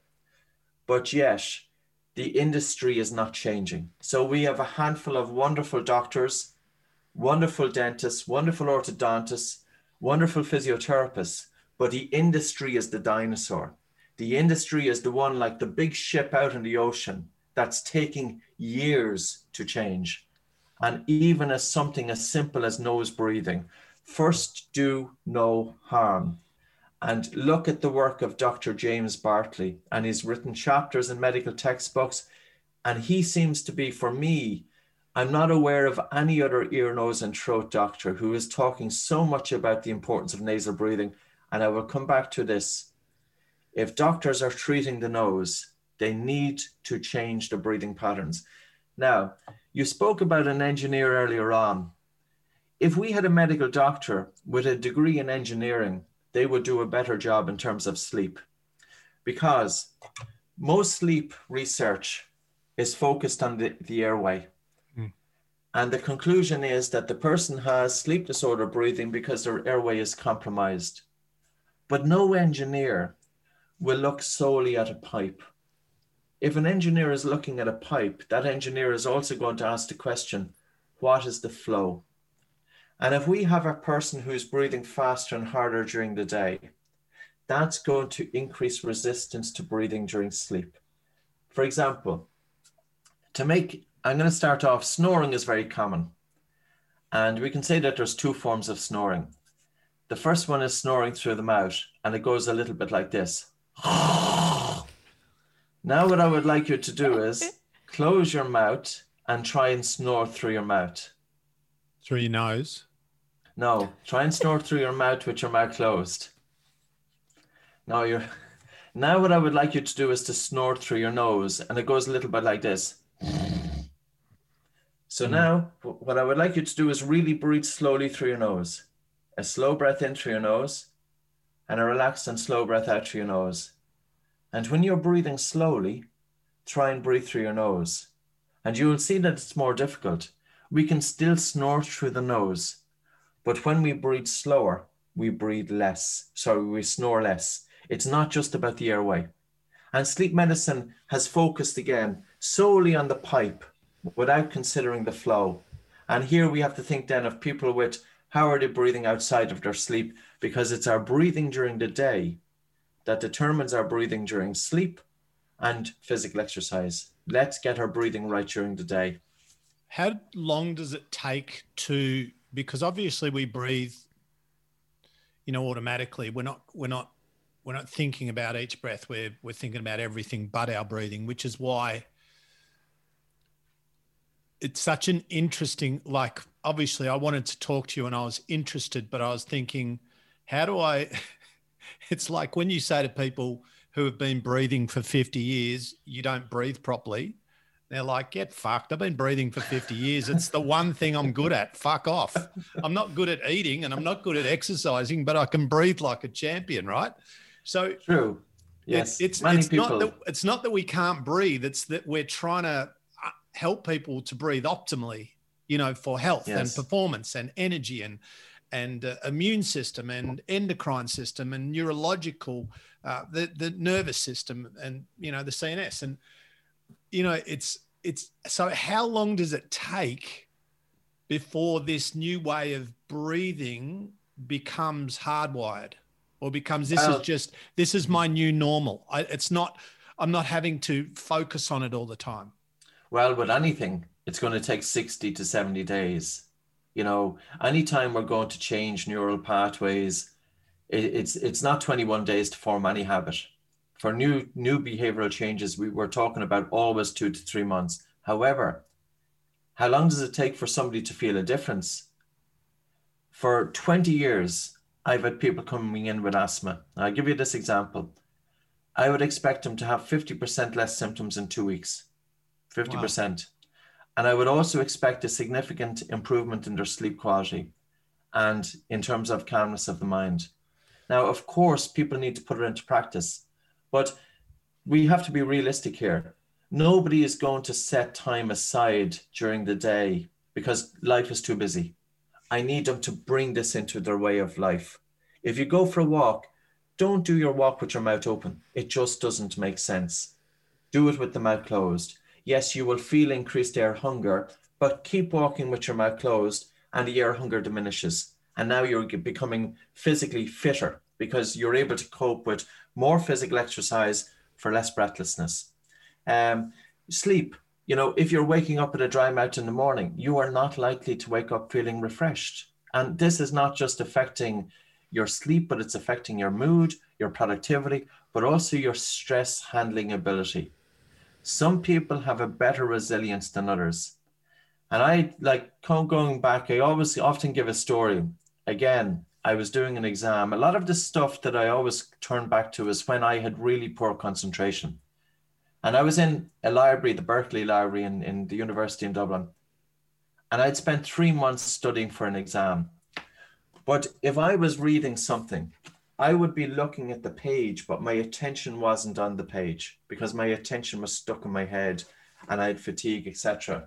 But yet, the industry is not changing. So we have a handful of wonderful doctors, wonderful dentists, wonderful orthodontists, wonderful physiotherapists, but the industry is the dinosaur. The industry is the one like the big ship out in the ocean that's taking years to change. And even as something as simple as nose breathing, first do no harm. And look at the work of Doctor James Bartley, and he's written chapters in medical textbooks. And he seems to be, for me, I'm not aware of any other ear, nose, and throat doctor who is talking so much about the importance of nasal breathing. And I will come back to this. If doctors are treating the nose, they need to change the breathing patterns. Now, you spoke about an engineer earlier on. If we had a medical doctor with a degree in engineering, they would do a better job in terms of sleep, because most sleep research is focused on the, the airway. Mm. And the conclusion is that the person has sleep disorder breathing because their airway is compromised. But no engineer will look solely at a pipe. If an engineer is looking at a pipe, that engineer is also going to ask the question, what is the flow? And if we have a person who's breathing faster and harder during the day, that's going to increase resistance to breathing during sleep. For example, to make, I'm going to start off, snoring is very common. And we can say that there's two forms of snoring. The first one is snoring through the mouth, and it goes a little bit like this. Now what I would like you to do is close your mouth and try and snore through your mouth. Through your nose? No, try and snore through your mouth with your mouth closed. Now you're. Now what I would like you to do is to snore through your nose, and it goes a little bit like this. So mm. now what I would like you to do is really breathe slowly through your nose. A slow breath in through your nose, and a relaxed and slow breath out through your nose. And when you're breathing slowly, try and breathe through your nose. And you will see that it's more difficult. We can still snore through the nose, but when we breathe slower, we breathe less. Sorry, we snore less. It's not just about the airway. And sleep medicine has focused again solely on the pipe without considering the flow. And here we have to think then of people with how are they breathing outside of their sleep, because it's our breathing during the day that determines our breathing during sleep and physical exercise. Let's get our breathing right during the day. How long does it take to, because obviously we breathe, you know, automatically. We're not, we're not, we're not thinking about each breath. We're, we're thinking about everything but our breathing, which is why it's such an interesting, like, obviously I wanted to talk to you and I was interested, but I was thinking, how do I, it's like when you say to people who have been breathing for fifty years, you don't breathe properly. They're like, get fucked. I've been breathing for fifty years. It's the one thing I'm good at. Fuck off. I'm not good at eating and I'm not good at exercising, but I can breathe like a champion, right? So true. Yes. It, it's Many it's people. not that it's not that we can't breathe. It's that we're trying to help people to breathe optimally, you know, for health yes. and performance and energy and and uh, immune system and endocrine system and neurological, uh, the the nervous system and, you know, the C N S. And you know, it's, it's, so how long does it take before this new way of breathing becomes hardwired or becomes, this well, is just, this is my new normal. I, it's not, I'm not having to focus on it all the time. Well, with anything, it's going to take sixty to seventy days. You know, anytime we're going to change neural pathways, it, it's, it's not twenty-one days to form any habit. For new new behavioral changes, we were talking about always two to three months. However, how long does it take for somebody to feel a difference? For twenty years, I've had people coming in with asthma. I'll give you this example. I would expect them to have fifty percent less symptoms in two weeks, fifty percent. Wow. And I would also expect a significant improvement in their sleep quality and in terms of calmness of the mind. Now, of course, people need to put it into practice. But we have to be realistic here. Nobody is going to set time aside during the day because life is too busy. I need them to bring this into their way of life. If you go for a walk, don't do your walk with your mouth open. It just doesn't make sense. Do it with the mouth closed. Yes, you will feel increased air hunger, but keep walking with your mouth closed and the air hunger diminishes. And now you're becoming physically fitter because you're able to cope with more physical exercise for less breathlessness. Um, sleep, you know, if you're waking up with a dry mouth in the morning, you are not likely to wake up feeling refreshed. And this is not just affecting your sleep, but it's affecting your mood, your productivity, but also your stress handling ability. Some people have a better resilience than others. And I, like, going back, I always often give a story. Again, I was doing an exam. A lot of the stuff that I always turn back to is when I had really poor concentration. And I was in a library, the Berkeley Library in, in the University in Dublin. And I'd spent three months studying for an exam. But if I was reading something, I would be looking at the page, but my attention wasn't on the page because my attention was stuck in my head and I had fatigue, et cetera.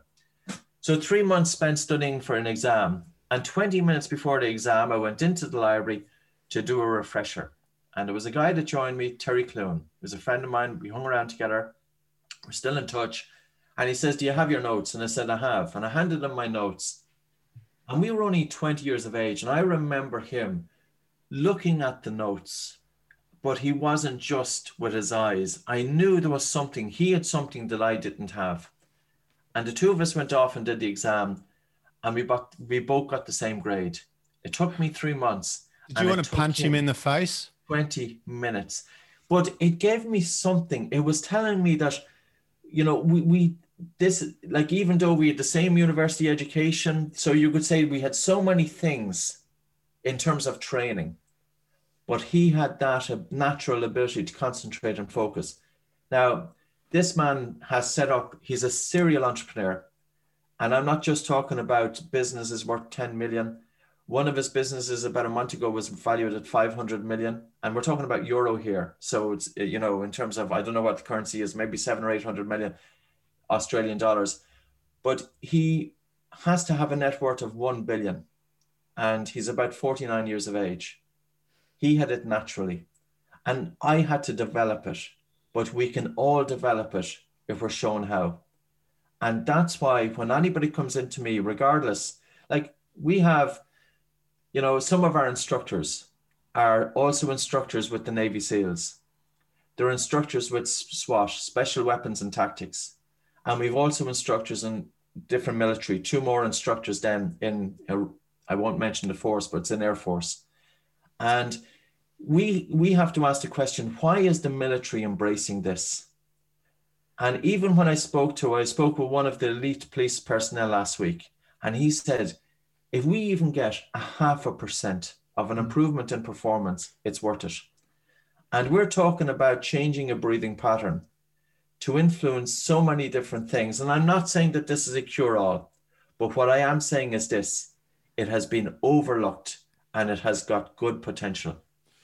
So three months spent studying for an exam. And twenty minutes before the exam, I went into the library to do a refresher. And there was a guy that joined me, Terry Clune. He was a friend of mine. We hung around together. We're still in touch. And he says, do you have your notes? And I said, I have. And I handed him my notes. And we were only twenty years of age. And I remember him looking at the notes, but he wasn't just with his eyes. I knew there was something. He had something that I didn't have. And the two of us went off and did the exam. And we, bought, we both got the same grade. It took me three months. Did you want to punch him in the face? twenty minutes. But it gave me something. It was telling me that, you know, we, we this, like, even though we had the same university education, so you could say we had so many things in terms of training, but he had that natural ability to concentrate and focus. Now, this man has set up, he's a serial entrepreneur. And I'm not just talking about businesses worth ten million. One of his businesses about a month ago was valued at five hundred million. And we're talking about euro here. So it's, you know, in terms of, I don't know what the currency is, maybe seven or eight hundred million Australian dollars. But he has to have a net worth of one billion. And he's about forty-nine years of age. He had it naturally. And I had to develop it. but we can all develop it if we're shown how. And that's why when anybody comes into me, regardless, like we have, you know, some of our instructors are also instructors with the Navy SEALs. They're instructors with SWAT, Special Weapons and Tactics. And we've also instructors in different military, two more instructors then in, I won't mention the force, but it's in Air Force. And we, we have to ask the question, why is the military embracing this? And even when I spoke to, I spoke with one of the elite police personnel last week, and he said, if we even get a half a percent of an improvement in performance, it's worth it. And we're talking about changing a breathing pattern to influence so many different things. And I'm not saying that this is a cure-all, but what I am saying is this, it has been overlooked and it has got good potential.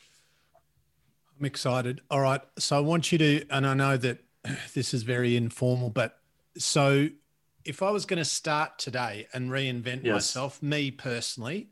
I'm excited. All right. So I want you to, and I know that this is very informal, but so if I was going to start today and reinvent yes. myself, me personally,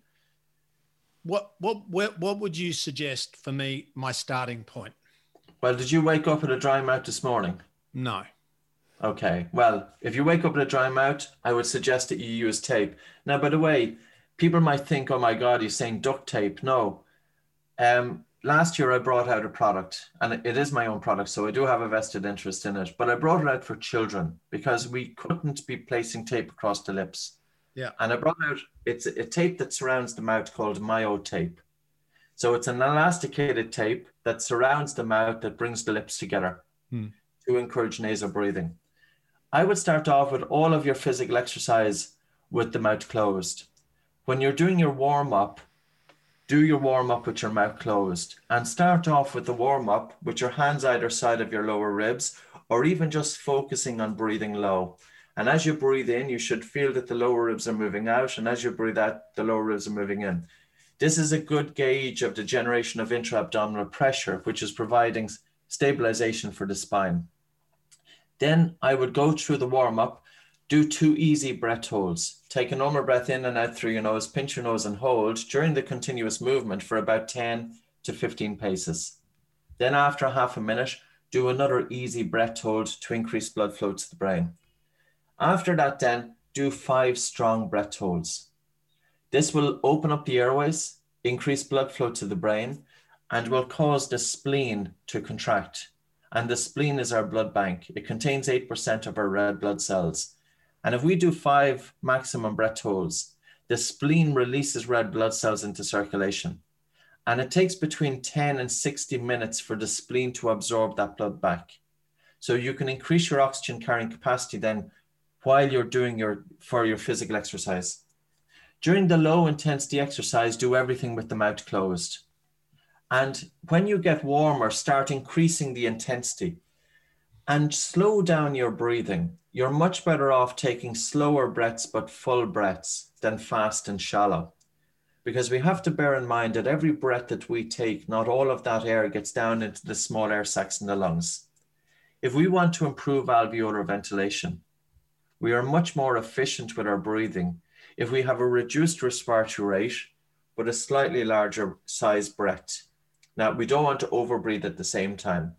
what, what, what, what would you suggest for me, my starting point? Well, did you wake up with a dry mouth this morning? No. Okay. Well, if you wake up with a dry mouth, I would suggest that you use tape. Now, by the way, people might think, oh my God, he's saying duct tape. No. Um, last year I brought out a product, and it is my own product, so I do have a vested interest in it, but I brought it out for children because we couldn't be placing tape across the lips. Yeah. And I brought out, it's a tape that surrounds the mouth called Myo tape. So it's an elasticated tape that surrounds the mouth that brings the lips together hmm. to encourage nasal breathing. I would start off with all of your physical exercise with the mouth closed. When you're doing your warm-up, do your warm-up with your mouth closed and start off with the warm-up with your hands either side of your lower ribs, or even just focusing on breathing low. And as you breathe in, you should feel that the lower ribs are moving out. And as you breathe out, the lower ribs are moving in. This is a good gauge of the generation of intra-abdominal pressure, which is providing stabilization for the spine. Then I would go through the warm-up, do two easy breath holds. Take a normal breath in and out through your nose, pinch your nose and hold during the continuous movement for about ten to fifteen paces. Then after half a minute, do another easy breath hold to increase blood flow to the brain. After that then, do five strong breath holds. This will open up the airways, increase blood flow to the brain, and will cause the spleen to contract. And the spleen is our blood bank. It contains eight percent of our red blood cells. And if we do five maximum breath holds, the spleen releases red blood cells into circulation. And it takes between ten and sixty minutes for the spleen to absorb that blood back. So you can increase your oxygen carrying capacity then while you're doing your, for your physical exercise. During the low intensity exercise, do everything with the mouth closed. And when you get warmer, start increasing the intensity and slow down your breathing. You're much better off taking slower breaths, but full breaths than fast and shallow. Because we have to bear in mind that every breath that we take, not all of that air gets down into the small air sacs in the lungs. If we want to improve alveolar ventilation, we are much more efficient with our breathing if we have a reduced respiratory rate, but a slightly larger size breath. Now, we don't want to overbreathe at the same time.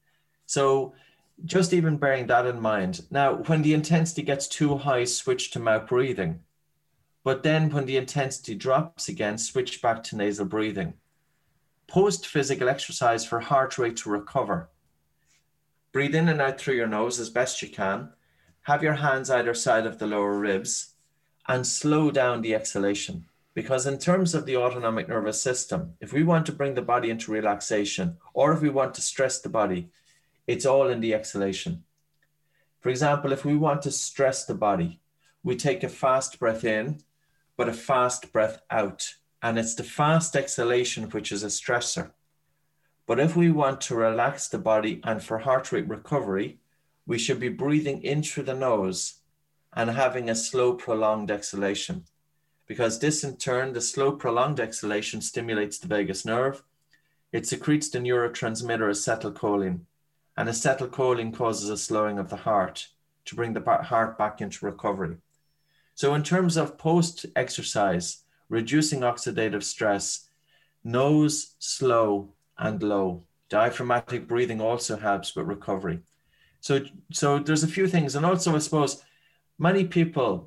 So just even bearing that in mind. Now, when the intensity gets too high, switch to mouth breathing. But then when the intensity drops again, switch back to nasal breathing. Post physical exercise for heart rate to recover. Breathe in and out through your nose as best you can. Have your hands either side of the lower ribs and slow down the exhalation. Because in terms of the autonomic nervous system, if we want to bring the body into relaxation, or if we want to stress the body, it's all in the exhalation. For example, if we want to stress the body, we take a fast breath in, but a fast breath out. And it's the fast exhalation which is a stressor. But if we want to relax the body and for heart rate recovery, we should be breathing in through the nose and having a slow, prolonged exhalation. Because this in turn, the slow, prolonged exhalation stimulates the vagus nerve. It secretes the neurotransmitter acetylcholine. And acetylcholine causes a slowing of the heart to bring the heart back into recovery. So in terms of post-exercise, reducing oxidative stress, nose, slow, and low Diaphragmatic breathing also helps with recovery. So, so there's a few things. And also, I suppose, many people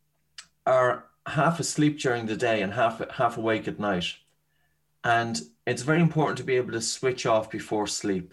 are half asleep during the day and half, half awake at night. And it's very important to be able to switch off before sleep.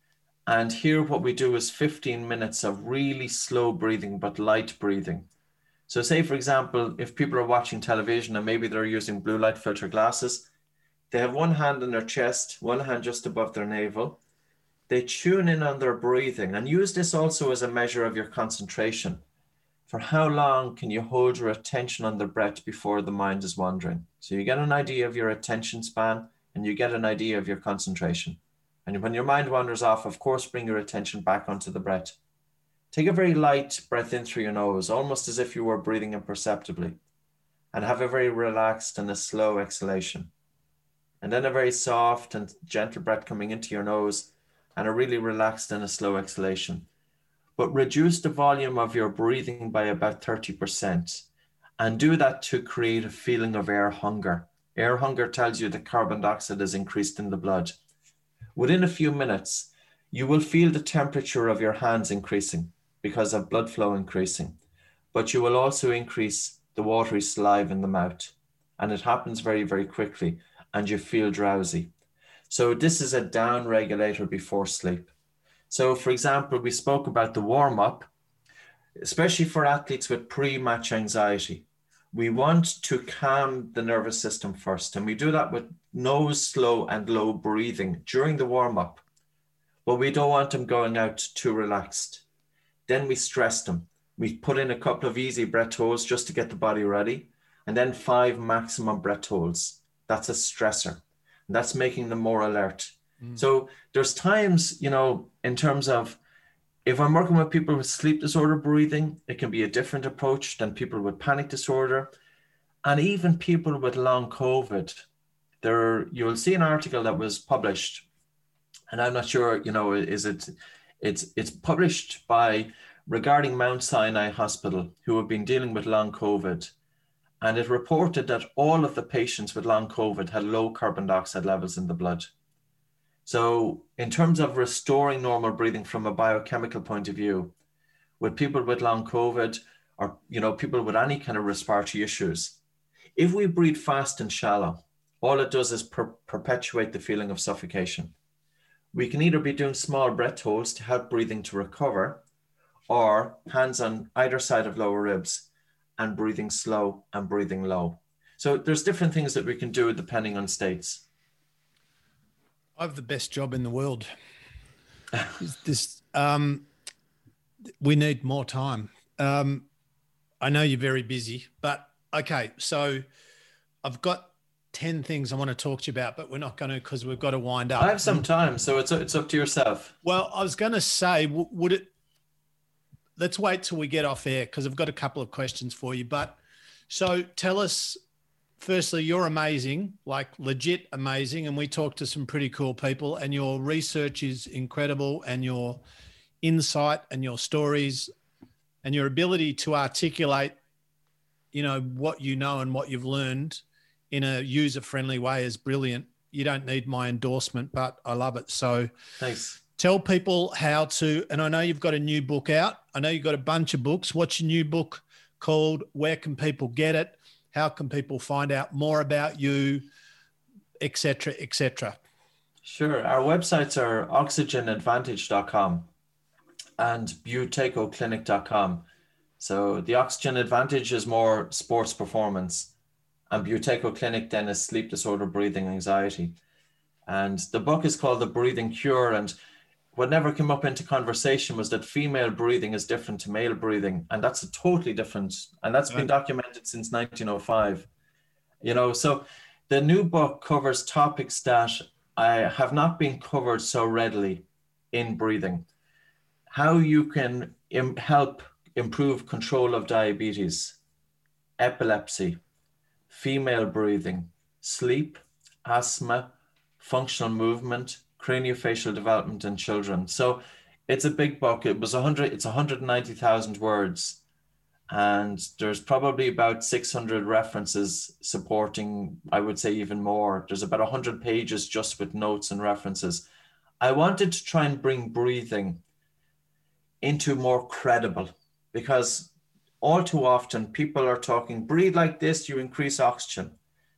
And here what we do is fifteen minutes of really slow breathing, but light breathing. So say, for example, if people are watching television and maybe they're using blue light filter glasses, they have one hand on their chest, one hand just above their navel. They tune in on their breathing and use this also as a measure of your concentration. For how long can you hold your attention on the breath before the mind is wandering? So you get an idea of your attention span and you get an idea of your concentration. And when your mind wanders off, of course, bring your attention back onto the breath. Take a very light breath in through your nose, almost as if you were breathing imperceptibly, and have a very relaxed and a slow exhalation. And then a very soft and gentle breath coming into your nose and a really relaxed and a slow exhalation. But reduce the volume of your breathing by about thirty percent and do that to create a feeling of air hunger. Air hunger tells you that carbon dioxide is increased in the blood. Within a few minutes, you will feel the temperature of your hands increasing because of blood flow increasing, but you will also increase the watery saliva in the mouth. And it happens very, very quickly and you feel drowsy. So this is a down regulator before sleep. So for example, we spoke about the warm up, especially for athletes with pre-match anxiety. We want to calm the nervous system first, and we do that with nose, slow and low breathing during the warm-up. But we don't want them going out too relaxed. Then we stress them. We put in a couple of easy breath holds just to get the body ready, and then five maximum breath holds. That's a stressor. And that's making them more alert. Mm. So there's times, you know, in terms of, if I'm working with people with sleep disorder breathing, it can be a different approach than people with panic disorder. And even people with long COVID, there, you'll see an article that was published, and I'm not sure, you know, is it, it's, it's published by, regarding Mount Sinai Hospital, who have been dealing with long COVID. And it reported that all of the patients with long COVID had low carbon dioxide levels in the blood. So in terms of restoring normal breathing from a biochemical point of view, with people with long COVID or, you know, people with any kind of respiratory issues, if we breathe fast and shallow, all it does is per- perpetuate the feeling of suffocation. We can either be doing small breath holds to help breathing to recover, or hands on either side of lower ribs and breathing slow and breathing low. So there's different things that we can do depending on states. I have the best job in the world. this, um, we need more time. Um, I know you're very busy, but okay. So I've got ten things I want to talk to you about, but we're not going to, because we've got to wind up. I have some time, so it's it's up to yourself. Well, I was going to say, w- would it? Let's wait till we get off air, because I've got a couple of questions for you. But so tell us. Firstly, you're amazing, like legit amazing. And we talked to some pretty cool people, and your research is incredible, and your insight and your stories and your ability to articulate, you know, what you know and what you've learned in a user-friendly way is brilliant. You don't need my endorsement, but I love it. So thanks. Tell people how to, and I know you've got a new book out. I know you've got a bunch of books. What's your new book called? Where can people get it? How can people find out more about you, et cetera, et cetera? Sure. Our websites are oxygen advantage dot com and buteco clinic dot com. So the Oxygen Advantage is more sports performance, and Buteco Clinic then is sleep disorder, breathing, anxiety. And the book is called The Breathing Cure. And what never came up into conversation was that female breathing is different to male breathing. And that's a totally different, and that's been documented since nineteen oh five. You know, so the new book covers topics that I have not been covered so readily in breathing. How you can im- help improve control of diabetes, epilepsy, female breathing, sleep, asthma, functional movement, craniofacial development in children. So it's a big book. It was one hundred, it's one hundred ninety thousand words. And there's probably about six hundred references supporting, I would say even more. There's about one hundred pages just with notes and references. I wanted to try and bring breathing into more credible, because all too often people are talking, breathe like this, you increase oxygen.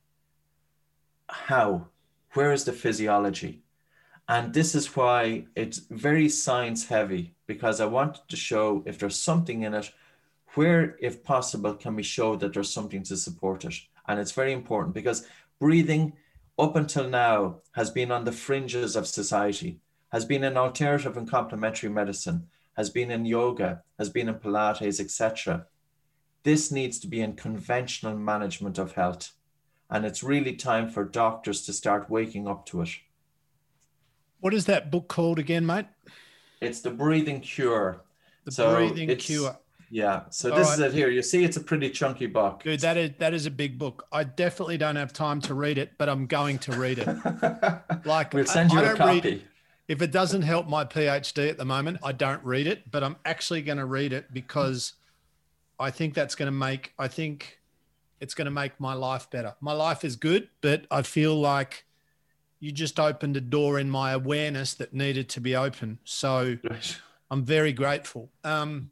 How? Where is the physiology? And this is why it's very science heavy, because I wanted to show if there's something in it, where, if possible, can we show that there's something to support it? And it's very important, because breathing up until now has been on the fringes of society, has been an alternative in complementary medicine, has been in yoga, has been in Pilates, et cetera. This needs to be in conventional management of health. And it's really time for doctors to start waking up to it. What is that book called again, mate? It's The Breathing Cure. The so Breathing Cure. Yeah. So All this right. is it here. You see, it's a pretty chunky book. Dude, that is that is a big book. I definitely don't have time to read it, but I'm going to read it. Like, we'll send you I, I a don't copy. read, if it doesn't help my PhD at the moment, I don't read it, but I'm actually going to read it because I think that's going to make, I think it's going to make my life better. My life is good, but I feel like you just opened a door in my awareness that needed to be open. So Right. I'm very grateful. Um,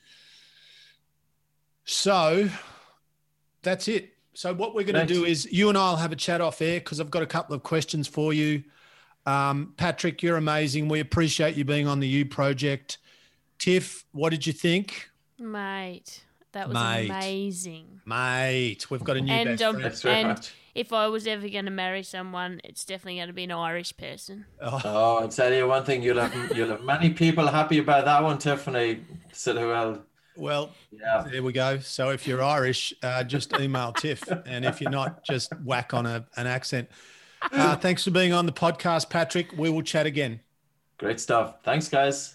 so that's it. So what we're going to do is you and I'll have a chat off air because I've got a couple of questions for you. Um, Patrick, you're amazing. We appreciate you being on the U Project. Tiff, what did you think? Mate, that was Mate. amazing. Mate, we've got a new And, best um, friend. Thanks very And- much. If I was ever going to marry someone, it's definitely going to be an Irish person. Oh, Oh, I'll tell you one thing. You'll have you'll have many people happy about that one, Tiffany. So well, well, yeah. there we go. So if you're Irish, uh, just email Tiff. And if you're not, just whack on a, an accent. Uh, thanks for being on the podcast, Patrick. We will chat again. Great stuff. Thanks, guys.